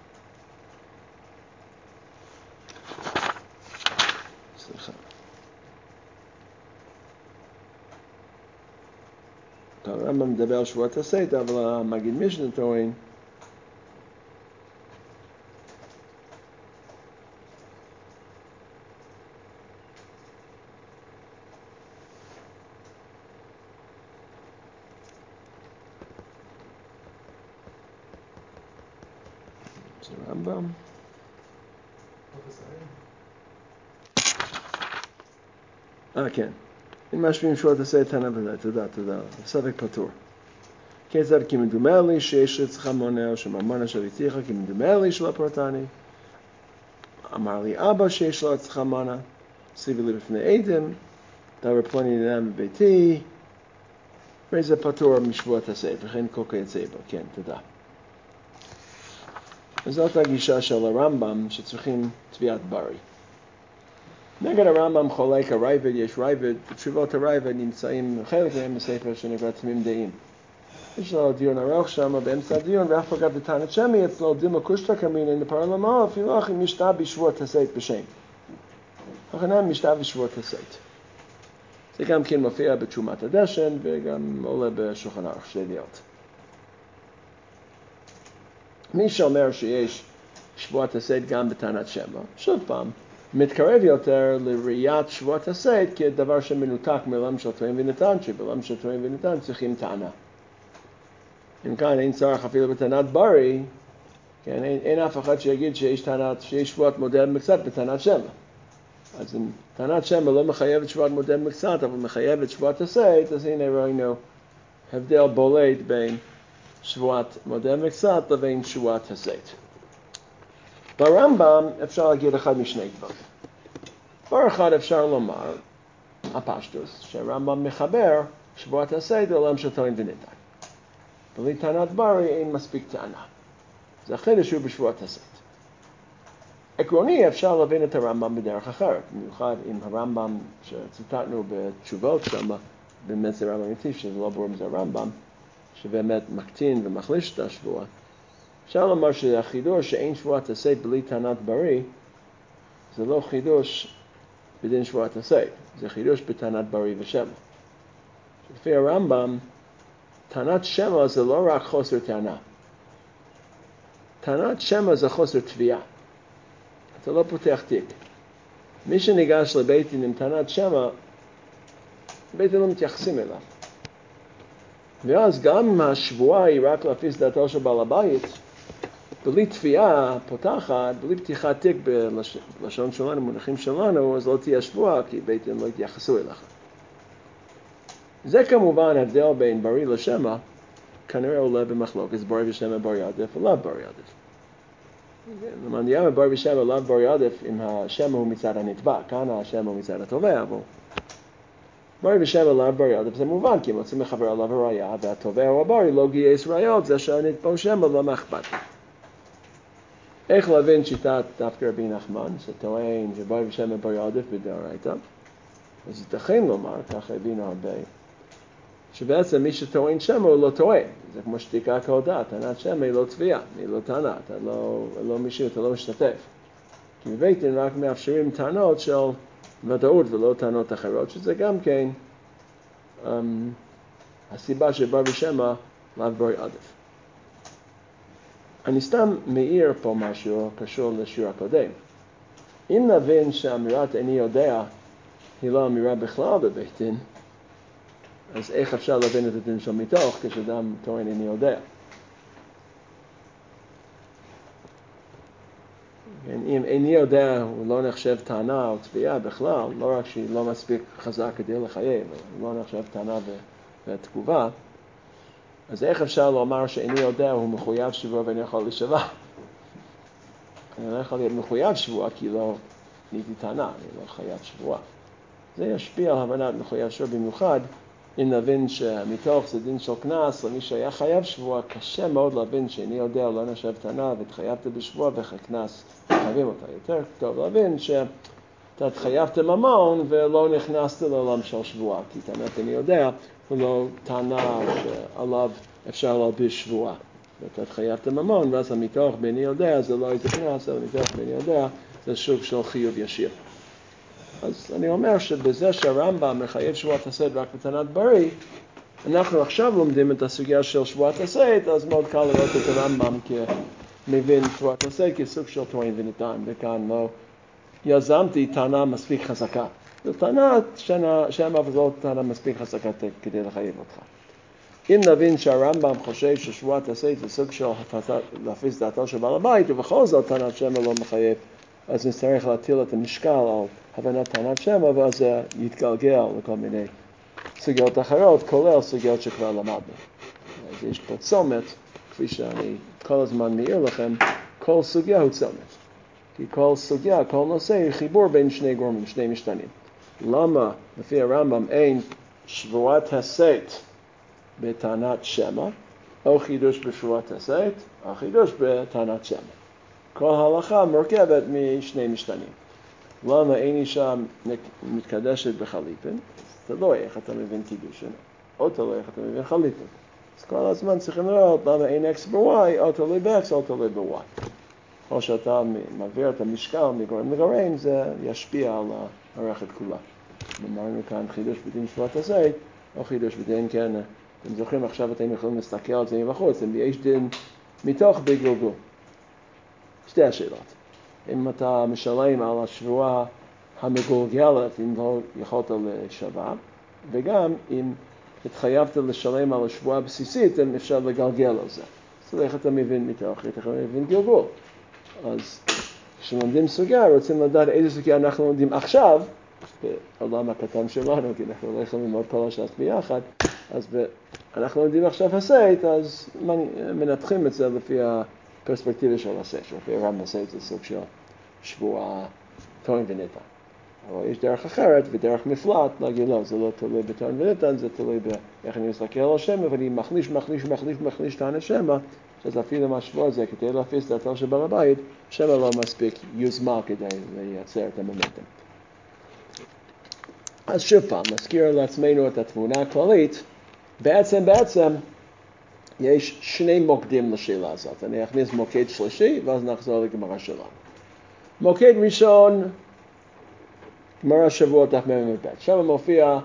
סליחה. הרמב"ם מדבר על שבועת הסית, אבל המגיד משנה טוען זה רמב"ם. אה, כן. אם משפיעים שבועת הסית תנא וזה, תודה, תודה. ספק פטור. כיצד כי מדומה לי שיש אצלך מונה, או שממונה שביתיך, כי מדומה לי שלא פרטני. אמר לי אבא שיש לו אצלך מונה, סיבי לי בפני עדים, דבר פלוני נדם בביתי, וזה פטור משבועת הסית, וכן כל כיוצא בו. כן, תודה. אז זאת הגישה של הרמב"ם שצריכים תביעת ברי. נגד הרמב"ם חולק הרייבד, יש רייבד, בתשובות הרייבד נמצאים חלק מהם בספר שנקרא תמים דעים. יש לו דיון ארוך שם, באמצע הדיון, ואף פגע בתנת שמי, אצלו דימה קושטה קמינן לפרלמה, אפילו אחי משתה בשבועת הסית בשם. הכנן משתה בשבועת הסית. זה גם כן מופיע בתשומת הדשן, וגם עולה בשולחן ערוך, שתי דעות. מי שאומר שיש שבועת הסית גם בתנת שמה, שוב פעם, מתקרב יותר לראיית שבועת הסית כדבר שמנותק מעולם של טוען וניתן, שבעולם של טוען וניתן צריכים טענה. אם כאן אין צורך אפילו בתנת ברי, כן, אין, אין אף אחד שיגיד שיש, טענת, שיש שבועת מודד מקצת בתנת שמה. אז אם טענת שמה לא מחייבת שבועת מודד מקצת, אבל מחייבת שבועת הסית, אז הנה ראינו הבדל בולט בין שבועת מודד מקצת לבין שבועת הסית. ברמב"ם אפשר להגיד אחד משני דברים. דבר אחד אפשר לומר, הפשטוס, שהרמב"ם מחבר שבועת הסית לעולם של טוען וניתן. בלי טענת ברי אין מספיק טענה. זה החידוש הוא בשבועת הסית. עקרוני אפשר להבין את הרמב"ם בדרך אחרת, במיוחד עם הרמב"ם שציטטנו בתשובות שם, באמת זה רמב"ם אמיתי, שזה לא ברור אם זה הרמב"ם, שבאמת מקטין ומחליש את השבועה. אפשר לומר שהחידוש שאין שבועת הסית בלי טענת ברי, זה לא חידוש בדין שבועת הסית, זה חידוש בטענת ברי ושמה. לפי הרמב"ם, טענת שמה זה לא רק חוסר טענה. טענת שמה זה חוסר תביעה. אתה לא פותח תיק. מי שניגש לבית דין עם טענת שמה, בית דין לא מתייחסים אליו. ואז גם אם השבועה היא רק לפי דעתו של בעל הבית, בלי תביעה פותחת, בלי פתיחת תיק בלשון שלנו, מונחים שלנו, אז לא תהיה שבועה, כי בית דין לא יתייחסו אליך. זה כמובן הבדל בין ברי לשמה, כנראה עולה במחלוקת, ברי ושמה ברי עדיף ולאו ברי עדיף. למעניין ברי ושמה לאו ברי עדיף אם השמה הוא מצד הנתבע, כאן השמה הוא מצד התובע, אבל ברי ושמה לאו ברי עדיף זה מובן, כי הם רוצים לחבר עליו הראייה, והתובע או הברי לא גייס ראיות, זה שהנתבע שמה לא מאכפת. איך להבין שיטת דווקא רבי נחמן, שטוען שברי ושמה ברי עדיף בדאורייתא? אז ייתכן לומר, ככה הבינו הרבה, שבעצם מי שטוען שמה הוא לא טוען. זה כמו שתיקה כל דעת, טענת שמה היא לא תביעה, היא לא טענה, אתה לא, לא מישהו, אתה לא משתתף. כי בבית דין רק מאפשרים טענות של ודאות ולא טענות אחרות, שזה גם כן um, הסיבה שברי ושמה לאו ברי עדיף. אני סתם מעיר פה משהו קשור לשיעור הקודם. אם נבין שאמירת איני יודע היא לא אמירה בכלל בבית דין, אז איך אפשר להבין את הדין של מתוך כשאדם טוען איני יודע? אם איני יודע הוא לא נחשב טענה או תביעה בכלל, לא רק שהיא לא מספיק חזק כדי לחייב, הוא לא נחשב טענה ותגובה, אז איך אפשר לומר שאיני יודע הוא מחויב שבוע ואני יכול לשבוע? אני לא יכול להיות מחויב שבוע כי לא ניתי טענה, אני לא חייב שבוע. זה ישפיע על הבנת מחויב שבוע במיוחד אם נבין שמתוך זה דין של קנס, למי שהיה חייב שבוע, קשה מאוד להבין שאני יודע, לא נחשב טענה, והתחייבת בשבוע וקנס, חייבים אותה. יותר טוב להבין שאתה התחייבת ממון ולא נכנסת לעולם של שבוע, כי טענת אני יודע, הוא לא טענה שעליו אפשר להלביש שבוע. ואתה התחייבת ממון, ואז המתוך בני יודע, זה לא איזה קנס, אבל מתוך בני יודע, זה שוב של חיוב ישיר. אז אני אומר שבזה שהרמב"ם מחייב שבועת הסייד רק בטענת בריא, אנחנו עכשיו לומדים את הסוגיה של שבועת הסייד, אז מאוד קל לראות את הרמב"ם כמבין שבועת הסייד כסוג של טוען וניתן, וכאן לא יזמתי טענה מספיק חזקה. זו טענה שם אבל זו טענה מספיק חזקה כדי לחייב אותך. אם נבין שהרמב"ם חושב ששבועת הסייד זה סוג של להפיס דעתו של בעל הבית, ובכל זאת טענת שם לא מחייב, אז נצטרך להטיל את המשקל על הבנת טענת שמה, ואז זה יתגלגל לכל מיני סוגיות אחרות, כולל סוגיות שכבר למדנו. אז יש פה צומת, כפי שאני כל הזמן מעיר לכם, כל סוגיה הוא צומת. כי כל סוגיה, כל נושא, היא חיבור בין שני גורמים, שני משתנים. למה, לפי הרמב"ם, אין שבועת הסייד בטענת שמה, או חידוש בשבועת הסייד, או חידוש בטענת שמה. כל ההלכה מורכבת משני משתנים. למה אין אישה מתקדשת בחליפין? תלוי איך אתה מבין קידושין, או תלוי איך אתה מבין חליפין. אז כל הזמן צריכים לראות למה אין X ב-Y, או תלוי ב-X או תלוי ב-Y. או שאתה מעביר את המשקל מגורם לגורם, זה ישפיע על המערכת כולה. אמרנו כאן חידוש בדין שבועת הסייד, או חידוש בדין, כן, אתם זוכרים עכשיו אתם יכולים להסתכל על זה מבחוץ, אם יש דין מתוך בגלגול. שתי השאלות. אם אתה משלם על השבועה המגולגלת, אם לא יכולת לשווה, וגם אם התחייבת לשלם על השבועה הבסיסית, אם אפשר לגלגל על זה. אז איך אתה מבין מתוך, איך אתה מבין גלגול. אז כשלומדים סוגיה, רוצים לדעת איזה סוגיה אנחנו לומדים עכשיו, בעולם הקטן שלנו, כי אנחנו לא יכולים ללמוד כל הש"ס ביחד, אז אנחנו לומדים עכשיו הסייד, אז מנתחים את זה לפי הפרספקטיבה של הסייד, לפי הרמב"ם הסייד זה סוג של שבועה טוען וניתן. אבל יש דרך אחרת ודרך מפלט, להגיד לא, זה לא תלוי בטוען וניתן, זה תלוי באיך אני מסתכל על השם, ואני מחליש, מחליש, מחליש, מחליש טען השמה, אז אפילו מהשבוע הזה, כדי להפיס דעתו של בעל הבית, שמה לא מספיק יוזמה כדי לייצר את המומנטום. אז שוב פעם, נזכיר לעצמנו את התמונה הכללית, בעצם, בעצם, יש שני מוקדים לשאלה הזאת. אני אכניס מוקד שלישי, ואז נחזור לגמרא שלנו. מוקד ראשון, גמרא שבועות דף מ"ב. שם מופיע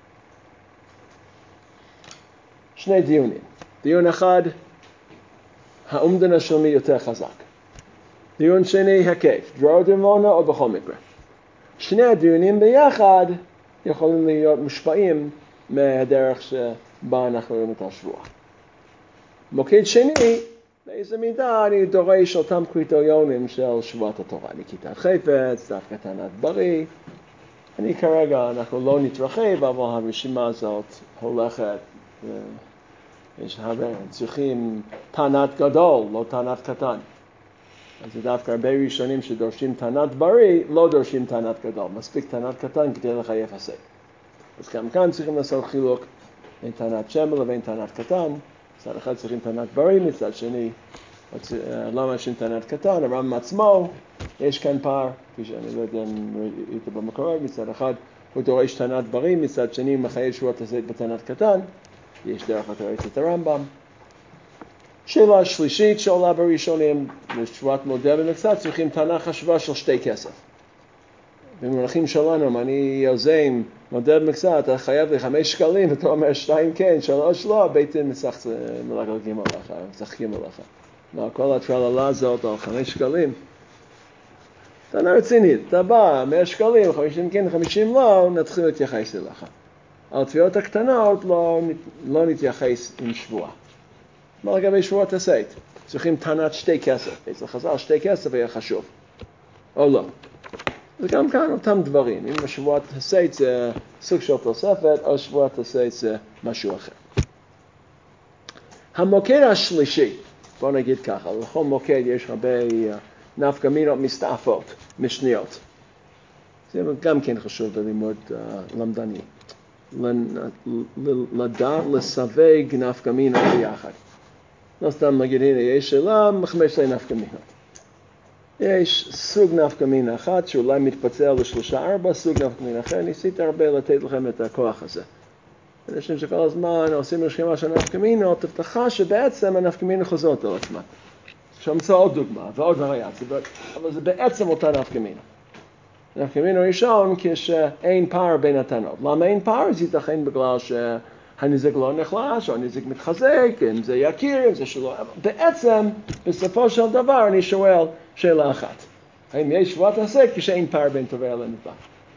שני דיונים. דיון אחד, האומדנה של מי יותר חזק. דיון שני, היקף, דרור דרמונה או בכל מקרה. שני הדיונים ביחד יכולים להיות מושפעים מהדרך שבה אנחנו רואים את השבועה. מוקד שני, באיזה מידה אני דורש אותם קריטריונים של שבועת התורה. נקיטת חפץ, דף קטנת בריא. אני כרגע, אנחנו לא נתרחב, אבל הרשימה הזאת הולכת, יש הרבה, צריכים טענת גדול, לא טענת קטן. אז זה דווקא הרבה ראשונים שדורשים טענת בריא, לא דורשים טענת גדול. מספיק טענת קטן כדי לחייב הסייד. אז גם כאן צריכים לעשות חילוק בין טענת שמה לבין טענת קטן. מצד אחד צריכים טענת בריא, מצד שני, למה יש טענת קטן? הרמב"ם עצמו, יש כאן פער, כפי שאני לא יודע אם ראית במקורות, מצד אחד הוא דורש טענת בריא, מצד שני מחייב שבועת הסייד בטענת קטן, יש דרך לתרץ את הרמב"ם. שאלה שלישית שעולה בראשונים, לשבועת מודה במקצת, צריכים טענה חשובה של שתי כסף. במונחים שלנו, אם אני יוזם מודה במקצת, אתה חייב לי חמש שקלים, ואתה אומר שתיים כן, שלוש לא, ביתן מלגלגים עליך, משחקים עליך. מה, כל הטרללה הזאת על חמש שקלים? טענה רצינית, אתה בא, מאה שקלים, חמישים כן, חמישים לא, נתחיל להתייחס אליך. על תביעות הקטנות לא, לא נתייחס עם שבועה. מה לגבי שבועת הסייד? צריכים טענת שתי כסף. איזה חזר, שתי כסף היה חשוב. או לא. וגם כאן אותם דברים. אם שבועת הסייד זה סוג של תוספת, או שבועת הסייד זה משהו אחר. המוקד השלישי, בוא נגיד ככה, לכל מוקד יש הרבה נפקא מינות מסתעפות, משניות. זה גם כן חשוב בלימוד uh, למדני. לדעת לסווג נפקא מינה ביחד. לא סתם להגיד, הנה, יש שאלה, חמש נפקא מינות. יש סוג נפקא מינה אחת, שאולי מתפצל לשלושה ארבע, סוג נפקא מינה אחר. ניסיתי הרבה לתת לכם את הכוח הזה. אנשים שכל הזמן עושים רשימה של נפקא מינות, הבטחה שבעצם הנפקא מינה חוזרות על עצמה. שמצא עוד דוגמה ועוד וריאציה, אבל זה בעצם אותה נפקא מינה. נפקא מינה ראשון כשאין פער בין הטענות. למה אין פער? זה ייתכן בגלל שהנזק לא נחלש, או הנזק מתחזק, אם זה יכיר, אם זה שלא. בעצם, בסופו של דבר, אני שואל שאלה אחת. האם יש שבועת עשה כשאין פער בין תובע לנתבע?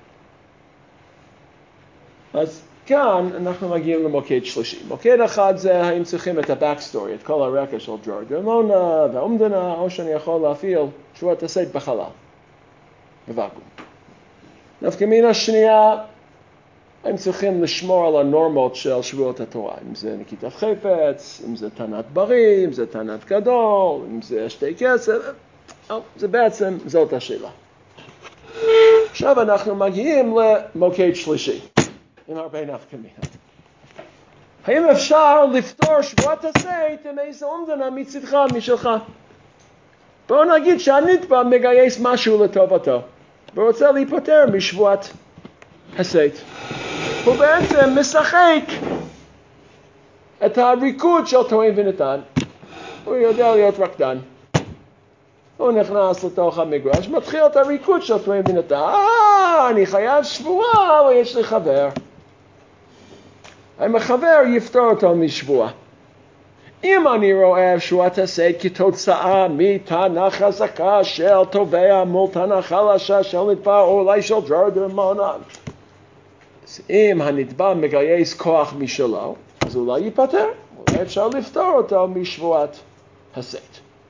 אז כאן אנחנו מגיעים למוקד שלישי. מוקד אחד זה האם צריכים את ה-backstory, את כל הרקע של ג'ורג' מונה והאומדנה, או שאני יכול להפעיל שבועת עשה בחלל, בוואקום. נפקא מינה שנייה, הם צריכים לשמור על הנורמות של שבועות התורה, אם זה נקיטת חפץ, אם זה תנת בריא, אם זה תנת גדול, אם זה שתי כסף, זה בעצם, זאת השאלה. עכשיו אנחנו מגיעים למוקד שלישי, עם הרבה נפקא מינות. האם אפשר לפתור שבועת הסייט עם איזה אומדנה מצדך, משלך? בואו נגיד שהנתבע מגייס משהו לטובתו, ורוצה להיפטר משבועת הסייט. הוא בעצם משחק את הריקוד של טוען ונתן. הוא יודע להיות רקדן. הוא נכנס לתוך המגרש, מתחיל את הריקוד של טוען ונתן. אה, אני חייב שבועה, אבל יש לי חבר. האם החבר יפתור אותו משבועה? אם אני רואה שבועת הסייט כתוצאה מטענה חזקה של תובע מול טענה חלשה של נתבע או אולי של ג'ורג' מונה, אם הנתבע מגייס כוח משלו, אז אולי ייפטר, אולי אפשר לפתור אותו משבועת הסייט.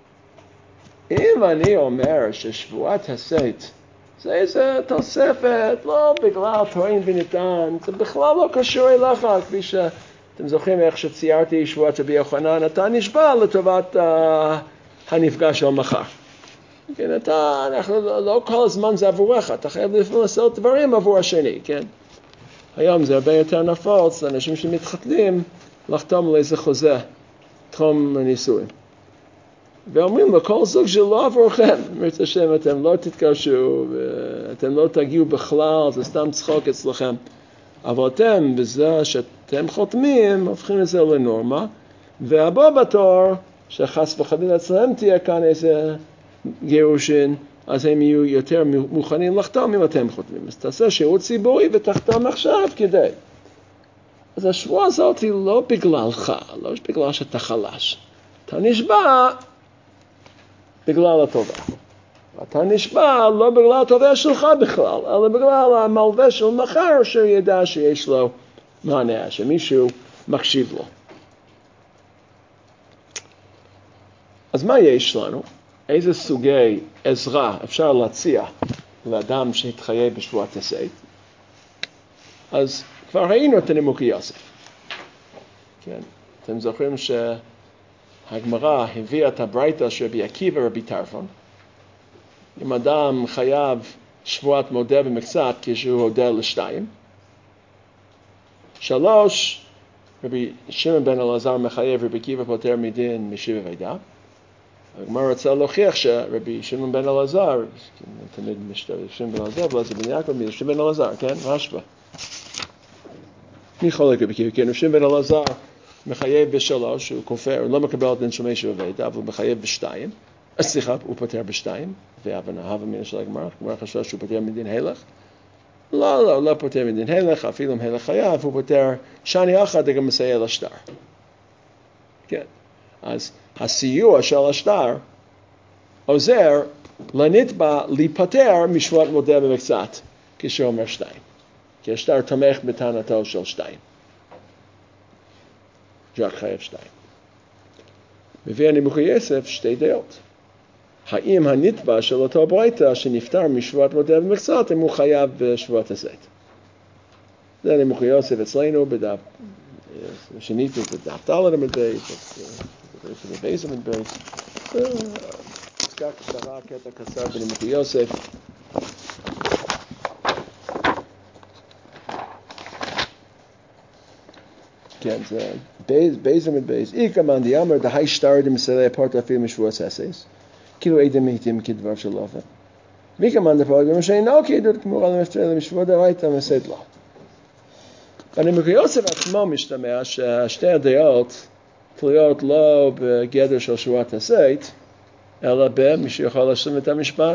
אם אני אומר ששבועת הסייט זה איזה תוספת, לא בגלל טוען וניתן, זה בכלל לא קשור אליך, כפי שאתם זוכרים איך שציירתי שבועת רבי יוחנן, אתה נשבע לטובת uh, הנפגש של מחר. כן, אתה, אנחנו, לא כל הזמן זה עבורך, אתה חייב לעשות דברים עבור השני, כן? היום זה הרבה יותר נפוץ, אנשים שמתחתנים, לחתום לאיזה חוזה, תחום הנישואים. ואומרים לו, כל זוג שלא עבורכם, אומרת השם, אתם לא תתקרשו, אתם לא תגיעו בכלל, זה סתם צחוק אצלכם. אבל אתם, בזה שאתם חותמים, הופכים את זה לנורמה, והבא בתור, שחס וחלילה אצלם תהיה כאן איזה גירושין, אז הם יהיו יותר מוכנים לחתום אם אתם חותמים. אז תעשה שירות ציבורי ותחתום עכשיו כדי. אז השבועה הזאת היא לא בגללך, לא בגלל שאתה חלש. אתה נשבע בגלל הטובה. אתה נשבע לא בגלל הטובה שלך בכלל, אלא בגלל המלווה של מחר שידע שיש לו מענה, שמישהו מקשיב לו. אז מה יש לנו? איזה סוגי עזרה אפשר להציע לאדם שהתחייב בשבועת הסייט? אז כבר ראינו את הנימוקי יוסף. כן, אתם זוכרים שהגמרא הביאה את הברייתא של רבי עקיבא ורבי טרפון. אם אדם חייב שבועת מודה במקצת כשהוא הודה לשתיים. שלוש, רבי שמעון בן אלעזר מחייב רבי עקיבא פוטר מדין משיב וידע. הגמרא רוצה להוכיח שרבי שמעון בן אלעזר, תמיד משתמש שמעון בן אלעזר, אבל זה בן יעקב, שמעון בן אלעזר, כן? מה השוואה? מי חולק רבי עקיבא? כן, רבי שמעון בן אלעזר מחייב בשלוש, הוא כופר, הוא לא מקבל את דין של משיב וידע, אבל הוא מחייב בשתיים. סליחה, הוא פוטר בשתיים, והבנה, הווה מן של הגמרא, הגמרא חשבה שהוא פוטר מדין הלך. לא, לא, לא פוטר מדין הלך, אפילו אם הלך חייב, הוא פוטר שני אחד, גם מסייע לשטר. כן, אז הסיוע של השטר עוזר לנתבע להיפטר משבועת מודה במקצת, כשהוא אומר שתיים. כי השטר תומך בטענתו של שתיים. רק חייב שתיים. מביא הנימוקי יוסף שתי דעות. האם הנתבע של אותו ברייתא שנפטר משבועת מודה במקצת, אם הוא חייב בשבועת הסייט. זה הנימוקי יוסף אצלנו בדף, שניתי את דף ד' עמוד בית, את בייס עמוד בית. פסקה קצרה, קטע קצר בנימוקי יוסף. כן, זה בייז עמד בייז. איקה מאן דיאמר דהי שטר דמסלי הפורט אפילו משבועת הסייס. כאילו עדים מהיטים כדבר של אופן. מיקה מאן דפורט שאינו כעדות כמורה למשבועת דרייתא מסד לו. הנימוקי יוסף עצמו משתמע ששתי הדעות תלויות לא בגדר של שבועת הסייט, אלא במי שיכול להשלים את המשפט.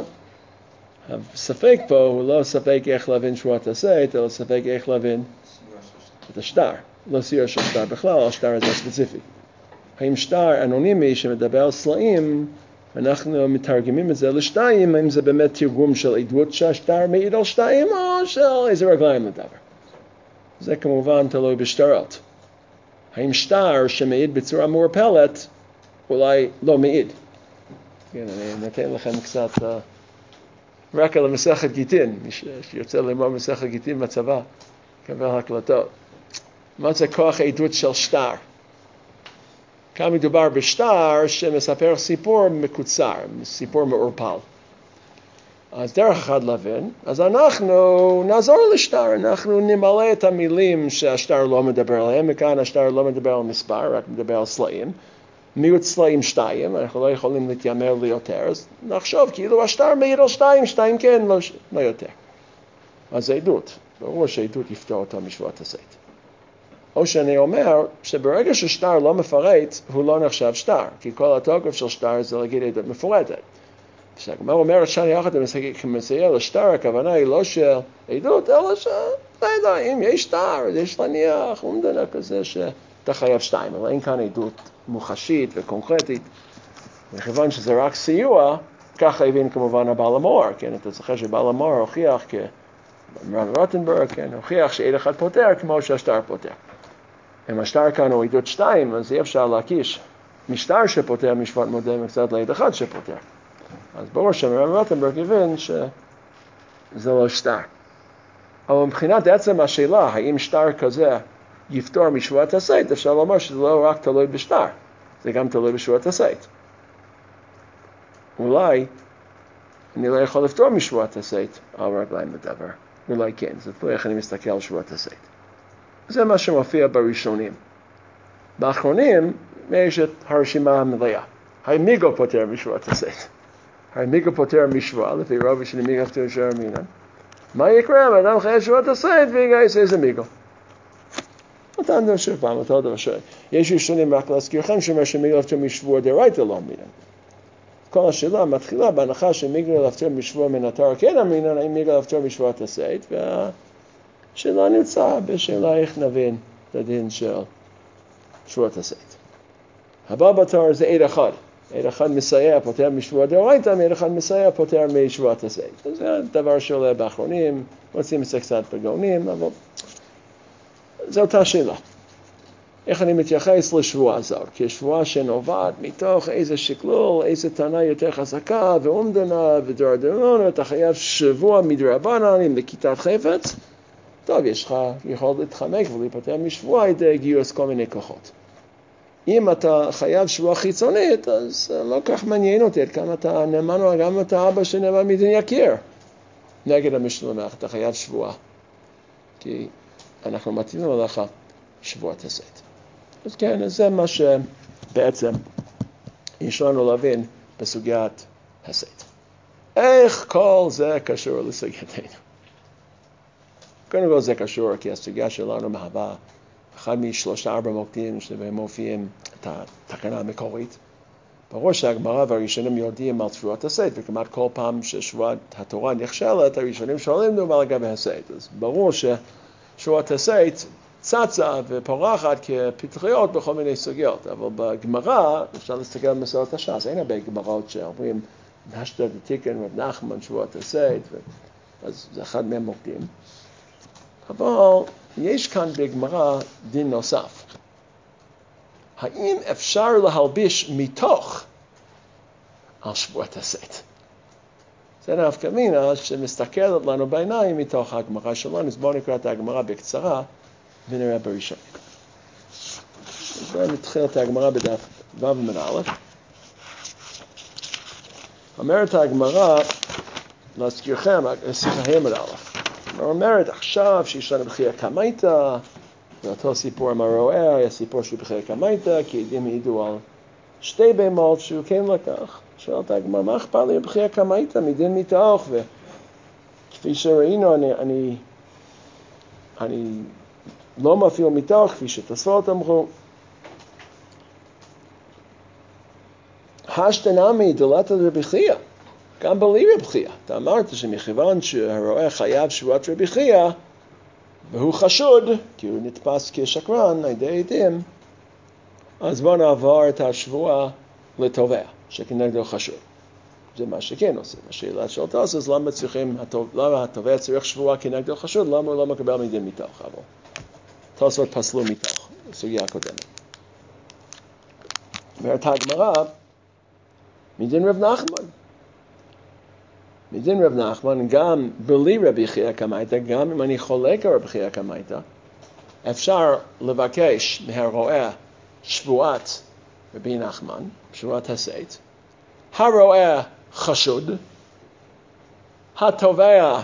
הספק פה הוא לא ספק איך להבין שבועת הסייט, אלא ספק איך להבין את השטר. לא סיור של שטר בכלל, השטר הזה ספציפי. האם שטר אנונימי שמדבר על סלעים, אנחנו מתרגמים את זה לשתיים, האם זה באמת תרגום של עדות שהשטר מעיד על שתיים, או של איזה רגליים לדבר. זה כמובן תלוי בשטרות. האם שטר שמעיד בצורה מעורפלת, אולי לא מעיד. כן, אני נתן לכם קצת uh, רקע למסכת גיטין, מי שיוצא ללמוד מסכת גיטין בצבא, קבל הקלטות. מה זה כוח העדות של שטר? כאן מדובר בשטר שמספר סיפור מקוצר, סיפור מעורפל. אז דרך אחד להבין, אז אנחנו נעזור לשטר, אנחנו נמלא את המילים שהשטר לא מדבר עליהם, וכאן השטר לא מדבר על מספר, רק מדבר על סלעים. מיעוט סלעים שתיים, אנחנו לא יכולים להתיימר ליותר, אז נחשוב כאילו השטר מעיד על שתיים, שתיים כן, לא, לא יותר. אז זה עדות, ברור שהעדות יפתור אותה משבועת הסייט. או שאני אומר שברגע ששטר לא מפרט, הוא לא נחשב שטר, כי כל התוקף של שטר זה להגיד עדות מפורטת. כשהגמרא אומרת שאני יחד כמסייע לשטר, הכוונה היא לא של עדות, אלא ש... לא יודע, אם יש שטר, יש להניח, אומדנה כזה שאתה חייב שתיים, אבל אין כאן עדות מוחשית וקונקרטית. מכיוון שזה רק סיוע, ככה הבין כמובן הבעל המאור, כן? אתה זוכר שבעל המאור הוכיח, כמרן רוטנברג, כן? הוכיח שעד אחד פותר כמו שהשטר פותר. אם השטר כאן הוא עדות שתיים, אז אי אפשר להקיש משטר שפותר משפט מודה מקצת לעד אחד שפותר. אז ברור שמרן רוטנברג הבין שזה לא שטר. אבל מבחינת עצם השאלה, האם שטר כזה יפתור משבועת הסייט, אפשר לומר שזה לא רק תלוי בשטר, זה גם תלוי בשבועת הסייט. אולי אני לא יכול לפתור משבועת הסייט על רגליים לדבר, אולי כן, זה תלוי איך אני מסתכל על שבועת הסייט. זה מה שמופיע בראשונים. באחרונים יש את הרשימה המלאה. האם מיגו פותר משבועת הסייט? האם מיגו פותר משבועה, לפי רבי שלי מיגו פותר משבועה מינן? מה יקרה אם אדם חייב שבועת הסייט ויגייס איזה מיגו? אותן דבר שוב פעם, אותו דבר שואל. יש ראשונים רק להזכירכם שאומר שמיגו פותר משבועה דרייתא לא מינן. כל השאלה מתחילה בהנחה שמיגו פותר משבועה מן התורה כן המינן, האם מיגו פותר משבועת הסייט, והשאלה נמצאה בשאלה איך נבין את הדין של שבועת הסייט. הבא בתור זה עד אחד. עד אחד מסייע פותר משבועה דאורייתא, עד אחד מסייע פותר משבועת הסייט. זה דבר שעולה באחרונים, רוצים את זה קצת בגאונים, אבל זו אותה שאלה. איך אני מתייחס לשבועה הזאת? כשבועה שנובעת מתוך איזה שקלול, איזה טענה יותר חזקה, ואומדנה ודרדרון, אתה חייב שבוע מדרבנן עם לכיתת חפץ, טוב, יש לך יכול להתחמק ולהיפטר משבועה ידי גיוס כל מיני כוחות. אם אתה חייב שבועה חיצונית, אז לא כך מעניין אותי, עד כמה אתה נאמן או גם אתה אבא שנאמן מדין יקיר. נגד המשלמך, אתה חייב שבועה. כי אנחנו מטילים עליך שבועת הסייט. אז כן, אז זה מה שבעצם יש לנו להבין בסוגיית הסייט. איך כל זה קשור לסוגייתנו? קודם כל זה קשור, כי הסוגיה שלנו מהווה אחד משלושה ארבע מוקדים שבהם מופיעים את התקנה המקורית. ברור שהגמרא והראשונים יודעים על שבועת הסייט, וכמעט כל פעם ששבועת התורה נכשלת, הראשונים שואלים לנו לגבי הסייט. אז ברור ששבועת הסייט צצה ופורחת כפתחיות בכל מיני סוגיות, אבל בגמרא אפשר להסתכל על מסורת הש"ס, אין הרבה גמרות שאומרים נשתא דתיקן רב נחמן שבועת הסייט, אז זה אחד מהם מוקדים. אבל יש כאן בגמרא דין נוסף. האם אפשר להלביש מתוך על שבועת הסייט? זה נפקא מינה שמסתכלת לנו בעיניים מתוך הגמרא שלנו, אז בואו נקרא את הגמרא בקצרה ונראה בראשון. אז נתחיל את הגמרא בדף ו' עמוד א'. אומרת הגמרא, להזכירכם, שיחה עמוד א'. אומרת עכשיו שיש לנו בחייה קמייתא, ואותו סיפור עם הרועה היה סיפור שהוא בחיית המיתה, כי עדים העידו על שתי בהמות שהוא כן לקח. שואלת הגמרא, מה אכפת לי בחיית המיתה מדין מתוך? וכפי שראינו, אני, אני, אני לא מפעיל מתוך, כפי שתוספות אמרו. השתנמי דלתא רבי חייא, גם בלי רבי חייא. אתה אמרת שמכיוון שהרועה חייב שבועת רבי חייא, והוא חשוד, כי הוא נתפס כשקרן, על ידי עדים, אז בוא נעבור את השבועה לתובע, שכנגדו חשוד. זה מה שכן עושים. השאלה של תוספות, אז למה צריכים, למה התובע צריך שבועה כנגדו חשוד, למה הוא לא מקבל מדין מתוך? אבל תוספות פסלו מתוך, סוגיה הקודמת. אומרת הגמרא, מדין רב נחמן. מדין רב נחמן, גם בלי רבי חייא קמייתא, גם אם אני חולק על רבי חייא קמייתא, אפשר לבקש מהרועה שבועת רבי נחמן, שבועת הסייט. הרועה חשוד, התובע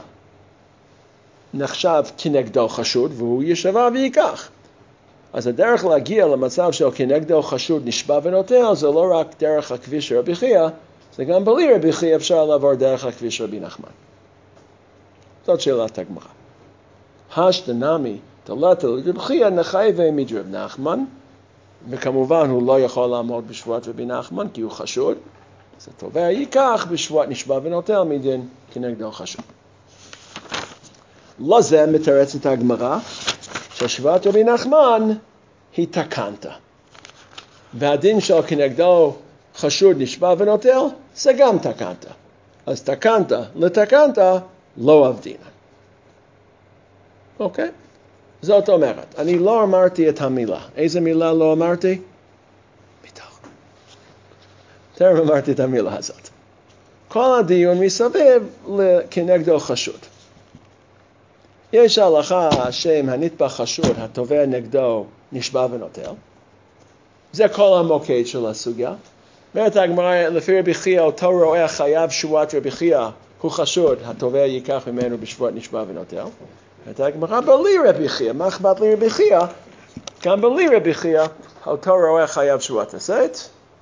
נחשב כנגדו חשוד, והוא ישבה ויקח. אז הדרך להגיע למצב של כנגדו חשוד נשבע ונוטל, זה לא רק דרך הכביש של רבי חייא, זה גם בלי רבי חייא אפשר לעבור דרך הכביש של רבי נחמן. זאת שאלת הגמרא. השתנמי דלתא רבי חייא נחייב מדרב נחמן, וכמובן הוא לא יכול לעמוד בשבועת רבי נחמן כי הוא חשוד, אז התובע ייקח בשבועת נשבע ונוטל מדין כנגדו חשוד. לא זה מתרצת הגמרא, ששבועת רבי נחמן היא תקנתא. והדין של כנגדו חשוד נשבע ונוטל, זה גם תקנתא. אז תקנתא לתקנתא לא עבדינן. אוקיי? זאת אומרת, אני לא אמרתי את המילה. איזה מילה לא אמרתי? מתוך. תראה אמרתי את המילה הזאת. כל הדיון מסביב כנגדו חשוד. יש הלכה שאם הנתבע חשוד, התובע נגדו נשבע ונוטל. זה כל המוקד של הסוגיה. אומרת הגמרא, לפי רבי חייא, אותו רועה חייב שבועת רבי חייא, הוא חשוד, התובע ייקח ממנו בשבועת נשבע ונוטל. אומרת הגמרא, בלי רבי חייא, מה אכפת לי רבי חייא? גם בלי רבי חייא, אותו רועה חייב שבועת הסייט,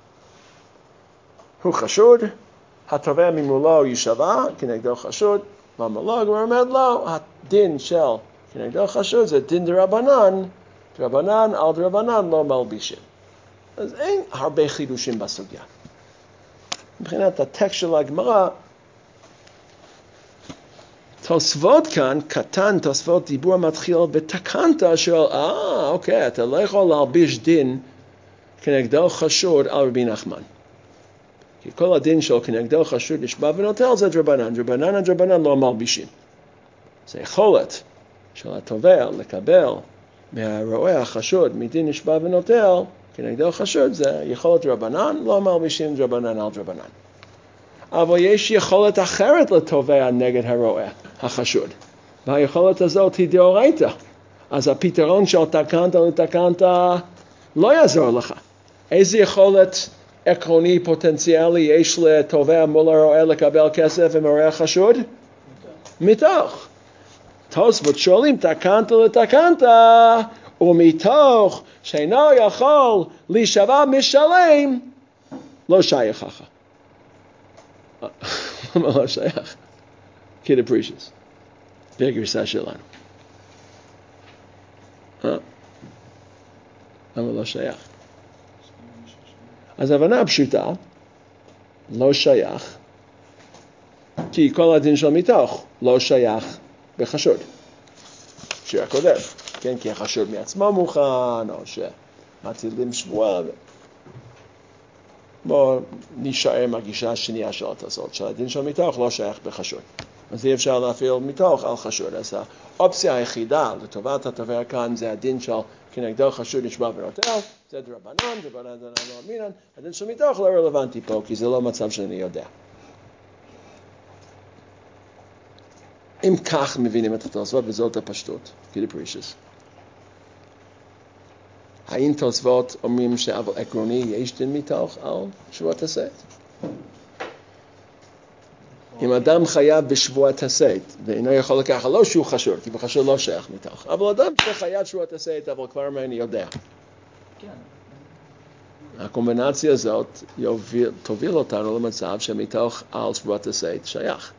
הוא חשוד, התובע ממולו ישבע, כנגדו חשוד, למה לא? הגמרא אומרת לא, הדין של כנגדו חשוד זה דין דרבנן, דרבנן על דרבנן לא מלבישים. אז אין הרבה חידושים בסוגיה. מבחינת הטקסט של הגמרא, תוספות כאן, קטן, תוספות דיבור מתחיל בתקנת, שואל, אה, אוקיי, אתה לא יכול להלביש דין כנגדו חשוד על רבי נחמן. כי כל הדין של כנגדו חשוד נשבע ונוטל זה דרבנן, דרבנן דרבנן לא מלבישים. זה יכולת של התובע לקבל מהרועה החשוד מדין נשבע ונוטל, כנגדו חשוד זה יכולת דרבנן, לא מלבישים דרבנן על דרבנן. אבל יש יכולת אחרת לתובע נגד הרועה החשוד. והיכולת הזאת היא דאורייתא. אז הפתרון של תקנת לתקנת לא יעזור לך. איזה יכולת עקרוני פוטנציאלי יש לתובע מול הרועה לקבל כסף עם הרועה חשוד? מתוך. תוספות שואלים תקנת לתקנת, ומתוך שאינו יכול להישבע משלם, לא שייך לך. למה לא שייך? קיד הפרישס. בגרסה שלנו. למה לא שייך? אז הבנה פשוטה, לא שייך, כי כל הדין של מתוך לא שייך בחשוד. שיר הקודם, כן, כי החשוד מעצמו מוכן, או שמטילים שבועה. בואו נשאר מהגישה השנייה של התוספות, שהדין של מתוך לא שייך בחשוד. אז אי אפשר להפעיל מתוך על חשוד. אז האופציה היחידה לטובת התובע כאן זה הדין של כנגדו חשוד נשבע ונוטל, זה דרבנן, דרבנן דרבנן לא אמינן. הדין של מתוך לא רלוונטי פה, כי זה לא מצב שאני יודע. אם כך מבינים את התוספות, וזאת הפשטות, קיד הפרישס. האם תוספות אומרים שאבל עקרוני יש דין מתוך על שבועת הסייט? אם אדם חייב בשבועת הסייד, ואינו יכול לקחת, לא שהוא חשוד, כי בחשוד לא שייך מתוך, אבל אדם שחייב שבועת הסייד, אבל כבר מה אני יודע. כן. הקומבינציה הזאת יוביל, תוביל אותנו למצב שמתוך על שבועת הסייד שייך.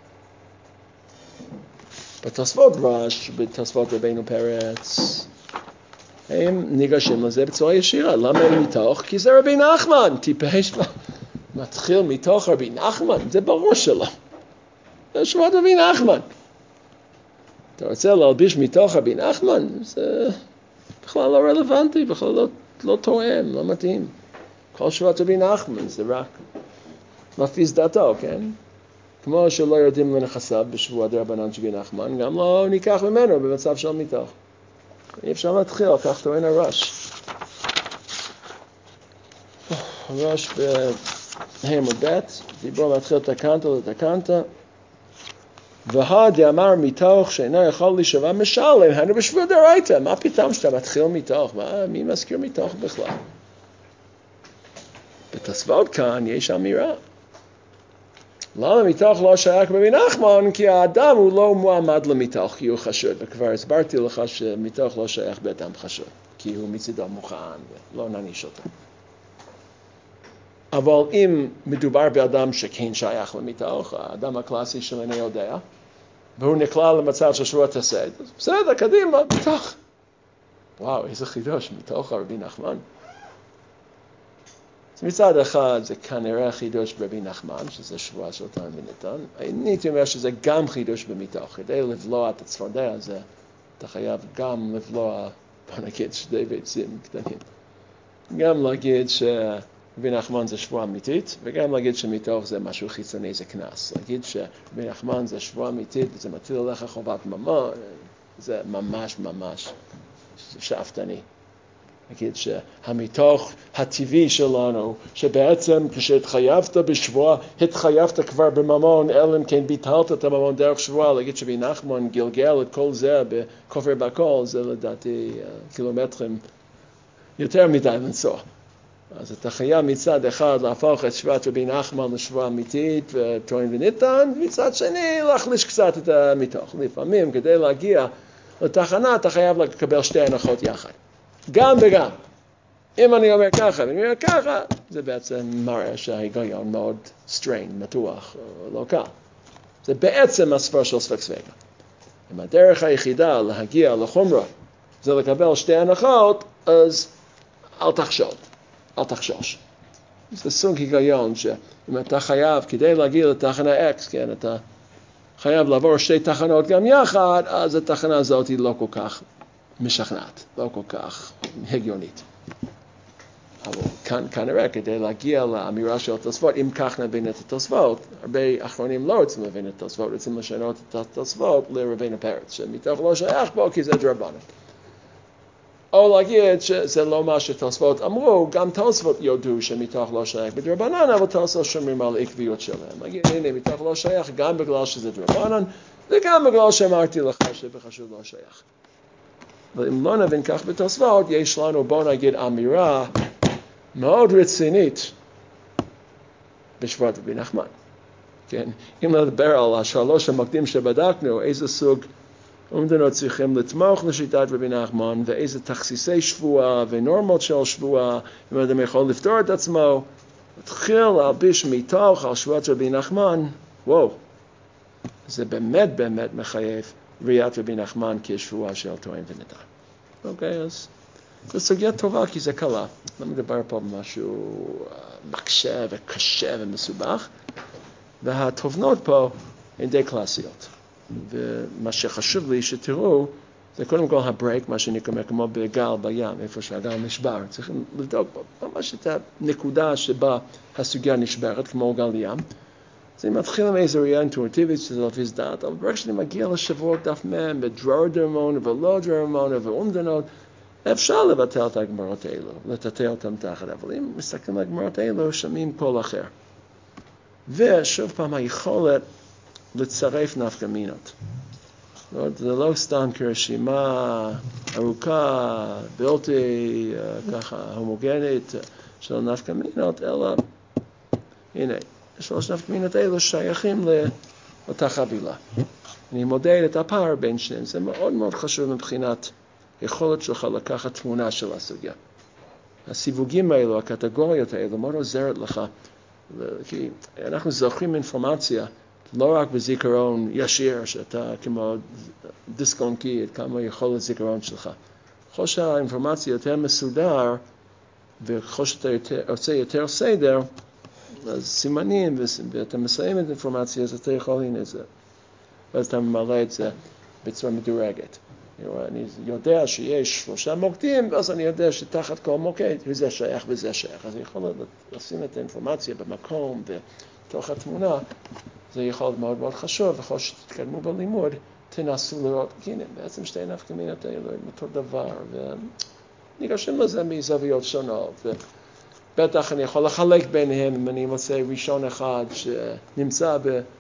בתוספות רש, בתוספות רבינו פרץ, הם ניגשים לזה בצורה ישירה. למה הם מתוך? כי זה רבי נחמן, טיפש מתחיל מתוך רבי נחמן, זה ברור שלא. זה שבועת רבי נחמן. אתה רוצה להלביש מתוך רבי נחמן? זה בכלל לא רלוונטי, בכלל לא, לא תואם, לא מתאים. כל שבועת רבי נחמן זה רק מפיס דעתו, כן? כמו שלא יורדים לנכסיו בשבוע דרבנן של רבי נחמן, גם לא ניקח ממנו במצב של מתוך. אי אפשר להתחיל, כך טוען הרש. הרש בהעמוד ב', דיבור להתחיל תקנתא לתקנתא, והד אמר מתוך שאינו יכול להישבע משלם, היינו בשבוע דאורייתא, מה פתאום שאתה מתחיל מתוך? מה, מי מזכיר מתוך בכלל? בתוספות כאן יש אמירה. למה מתוך לא שייך רבי נחמן? כי האדם הוא לא מועמד למתוך, כי הוא חשוד. וכבר הסברתי לך שמתוך לא שייך באדם חשוד, כי הוא מצידו מוכן ולא נעניש אותו. אבל אם מדובר באדם שכן שייך למתוך, האדם הקלאסי שלנו יודע, והוא נקלע למצב של שבועת הסייד, אז בסדר, קדימה, מתוך. וואו, איזה חידוש, מתוך רבי נחמן. מצד אחד זה כנראה חידוש ברבי נחמן, שזה שבועה של תן וניתן. אני הייתי אומר שזה גם חידוש במתוך. כדי לבלוע את הצפרדע הזה, אתה חייב גם לבלוע, בוא נגיד, שני ביצים קטנים. גם להגיד שרבי נחמן זה שבועה אמיתית, וגם להגיד שמתוך זה משהו חיצוני, זה כנס. להגיד שרבי נחמן זה שבועה אמיתית, וזה מטיל עליך חובת ממון, זה ממש ממש שאפתני. נגיד שהמתוך הטבעי שלנו, שבעצם כשהתחייבת בשבועה, התחייבת כבר בממון, אלא אם כן ביטלת את הממון דרך שבועה, להגיד שרבי נחמן גלגל את כל זה בכופר בכל, זה לדעתי קילומטרים יותר מדי לנסוע. אז אתה חייב מצד אחד להפוך את שבועת רבי נחמן לשבועה אמיתית וטוען וניתן, ומצד שני להחליש קצת את המתוך. לפעמים כדי להגיע לתחנה אתה חייב לקבל שתי הנחות יחד. גם וגם. אם אני אומר ככה ואני אומר ככה, זה בעצם מראה שההיגיון מאוד סטריין, מתוח, לא קל. זה בעצם הסבר של ספק ספקה. אם הדרך היחידה להגיע לחומרה זה לקבל שתי הנחות, אז אל תחשוד, אל תחשוש. זה סוג היגיון שאם אתה חייב, כדי להגיע לתחנה X, כן, אתה חייב לעבור שתי תחנות גם יחד, אז התחנה הזאת היא לא כל כך משכנעת, לא כל כך הגיונית. אבל כאן, כנראה, כדי להגיע לאמירה של התוספות, אם כך נבין את התוספות, הרבה אחרונים לא רוצים להבין את התוספות, רוצים לשנות את התוספות לרבינו פרץ, שמתוך לא שייך בו, כי זה דרבנן. או להגיד שזה לא מה שתוספות אמרו, גם תוספות יודו שמתוך לא שייך בדרבנן, אבל תוספות שומרים על עקביות שלהם. להגיד, הנה, מתוך לא שייך, גם בגלל שזה דרבנן, וגם בגלל שאמרתי לך שבחשוב לא שייך. אבל אם לא נבין כך בתוספות, יש לנו, בוא נגיד, אמירה מאוד רצינית בשבועת רבי נחמן. כן? אם נדבר על השלוש המקדים שבדקנו, איזה סוג עומדנו צריכים לתמוך לשיטת רבי נחמן, ואיזה תכסיסי שבועה ונורמות של שבועה, אם אדם יכול לפתור את עצמו, התחיל להלביש מתוך על שבועת רבי נחמן, וואו, זה באמת באמת מחייב ראיית רבי נחמן כשבועה של טוען וניתן. אוקיי, אז זו סוגיה טובה כי זה קלה. לא מדבר פה במשהו מקשה וקשה ומסובך, והתובנות פה הן די קלאסיות. ומה שחשוב לי שתראו, זה קודם כל הברייק, מה שנקרא כמו בגל בים, איפה שהגל נשבר. צריכים לבדוק ממש את הנקודה שבה הסוגיה נשברת, כמו גל ים. זה מתחיל עם איזו ראייה אינטואיטיבית שזה להפיס דעת, אבל ברגע שאני מגיע לשבועות דף מהם, בדרור דרמונה ולא דרמונה ואומדנות, אפשר לבטל את הגמרות האלו, לטטל אותם תחת, אבל אם מסתכלים על הגמרות האלו, שומעים קול אחר. ושוב פעם, היכולת לצרף נפקא מינות. זה לא סתם כרשימה ארוכה, בלתי ככה הומוגנית של נפקא מינות, אלא הנה, שלוש נפקא מינות האלו שייכים אותה חבילה. אני מודד את הפער בין שניהם. זה מאוד מאוד חשוב מבחינת יכולת שלך לקחת תמונה של הסוגיה. הסיווגים האלו, הקטגוריות האלו, מאוד עוזרת לך. כי אנחנו זוכרים אינפורמציה, לא רק בזיכרון ישיר, שאתה כמו דיסק און קי, כמה יכולת זיכרון שלך. ככל שהאינפורמציה יותר מסודר, וככל שאתה יותר, עושה יותר סדר, אז סימנים, ואתה מסיים את האינפורמציה, אז אתה יכול להנה את זה. ואז אתה ממלא את זה בצורה מדורגת. אני יודע שיש שלושה מוקדים, ואז אני יודע שתחת כל מוקד, וזה שייך וזה שייך. אז אני יכול לשים את האינפורמציה במקום, בתוך התמונה, זה יכול להיות מאוד מאוד חשוב, וכל שתתקדמו בלימוד, תנסו לראות, הנה, בעצם שתי נפקמינות האלו הם אותו דבר, וניגשים לזה מזוויות שונות, ובטח אני יכול לחלק ביניהם, אם אני מוצא ראשון אחד שנמצא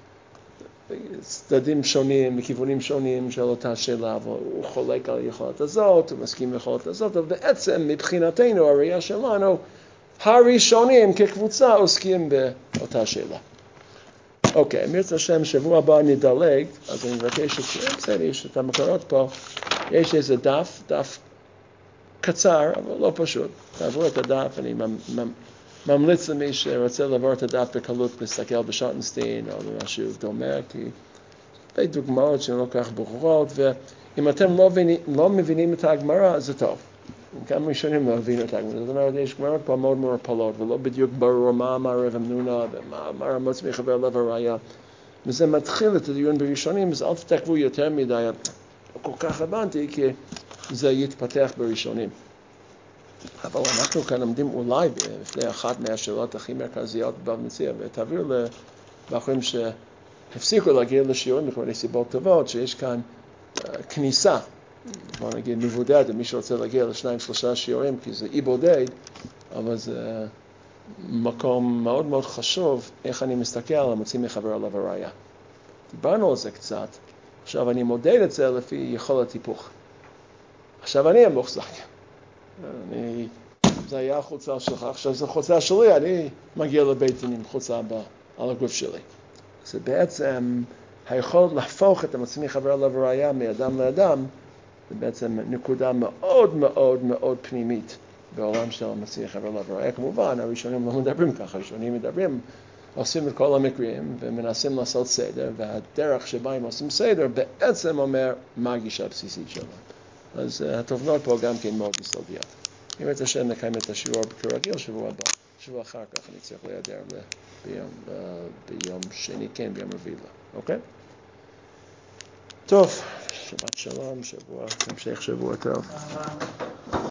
בצדדים שונים, בכיוונים שונים של אותה שאלה, והוא חולק על היכולת הזאת, הוא מסכים ליכולת הזאת, אבל בעצם מבחינתנו, הראייה שלנו, הראשונים כקבוצה עוסקים באותה שאלה. אוקיי, אם ירצה השם, שבוע הבא נדלג, אז אני מבקש שתראה, בסדר, יש את המקורות פה, יש איזה דף, דף קצר, אבל לא פשוט. תעברו את הדף, אני ממליץ למי שרוצה לעבור את הדף בקלות, להסתכל בשוטנשטיין או משהו דומה, כי זה דוגמאות שהן לא כך ברורות, ואם אתם לא מבינים, לא מבינים את הגמרא, זה טוב. כמה ראשונים לא הבינו את הגמרא. זאת אומרת, יש גמרות פה מאוד מעורפלות, ולא בדיוק ברור מה אמר רב אמנונה, ומה רמוץ מחבר לב הראיה. וזה מתחיל את הדיון בראשונים, אז אל תתעכבו יותר מדי. לא כל כך הבנתי, כי זה יתפתח בראשונים. אבל אנחנו כאן עומדים אולי בפני אחת מהשאלות הכי מרכזיות במציאה, ותעביר לבחורים שהפסיקו להגיע לשיעורים בכל מיני סיבות טובות, שיש כאן uh, כניסה, בוא נגיד מבודד, מי שרוצה להגיע לשניים שלושה שיעורים, כי זה אי בודד, אבל זה מקום מאוד מאוד חשוב, איך אני מסתכל על המוציא מחבר עליו הראיה. דיברנו על זה קצת, עכשיו אני מודד את זה לפי יכולת היפוך. עכשיו אני המוחזק. אני, זה היה החוצה שלך, עכשיו זה חוצה שלי, אני מגיע לבית דין עם חוצה על הגוף שלי. זה בעצם היכולת להפוך את המוציא מחבר עליו הראיה מאדם לאדם, זה בעצם נקודה מאוד מאוד מאוד פנימית בעולם של המוציא מחבר עליו הראיה. כמובן, הראשונים לא מדברים ככה, הראשונים מדברים, עושים את כל המקרים ומנסים לעשות סדר, והדרך שבה הם עושים סדר בעצם אומר מה הגישה הבסיסית שלהם. אז uh, התובנות פה גם כן מאוד יסודיות. אם את השם נקיים את השיעור כרגיל שבוע הבא, שבוע אחר כך אני צריך להיעדר ביום, uh, ביום שני, כן, ביום רביעי, אוקיי? טוב, שבת שלום, שבוע, המשך שבוע טוב.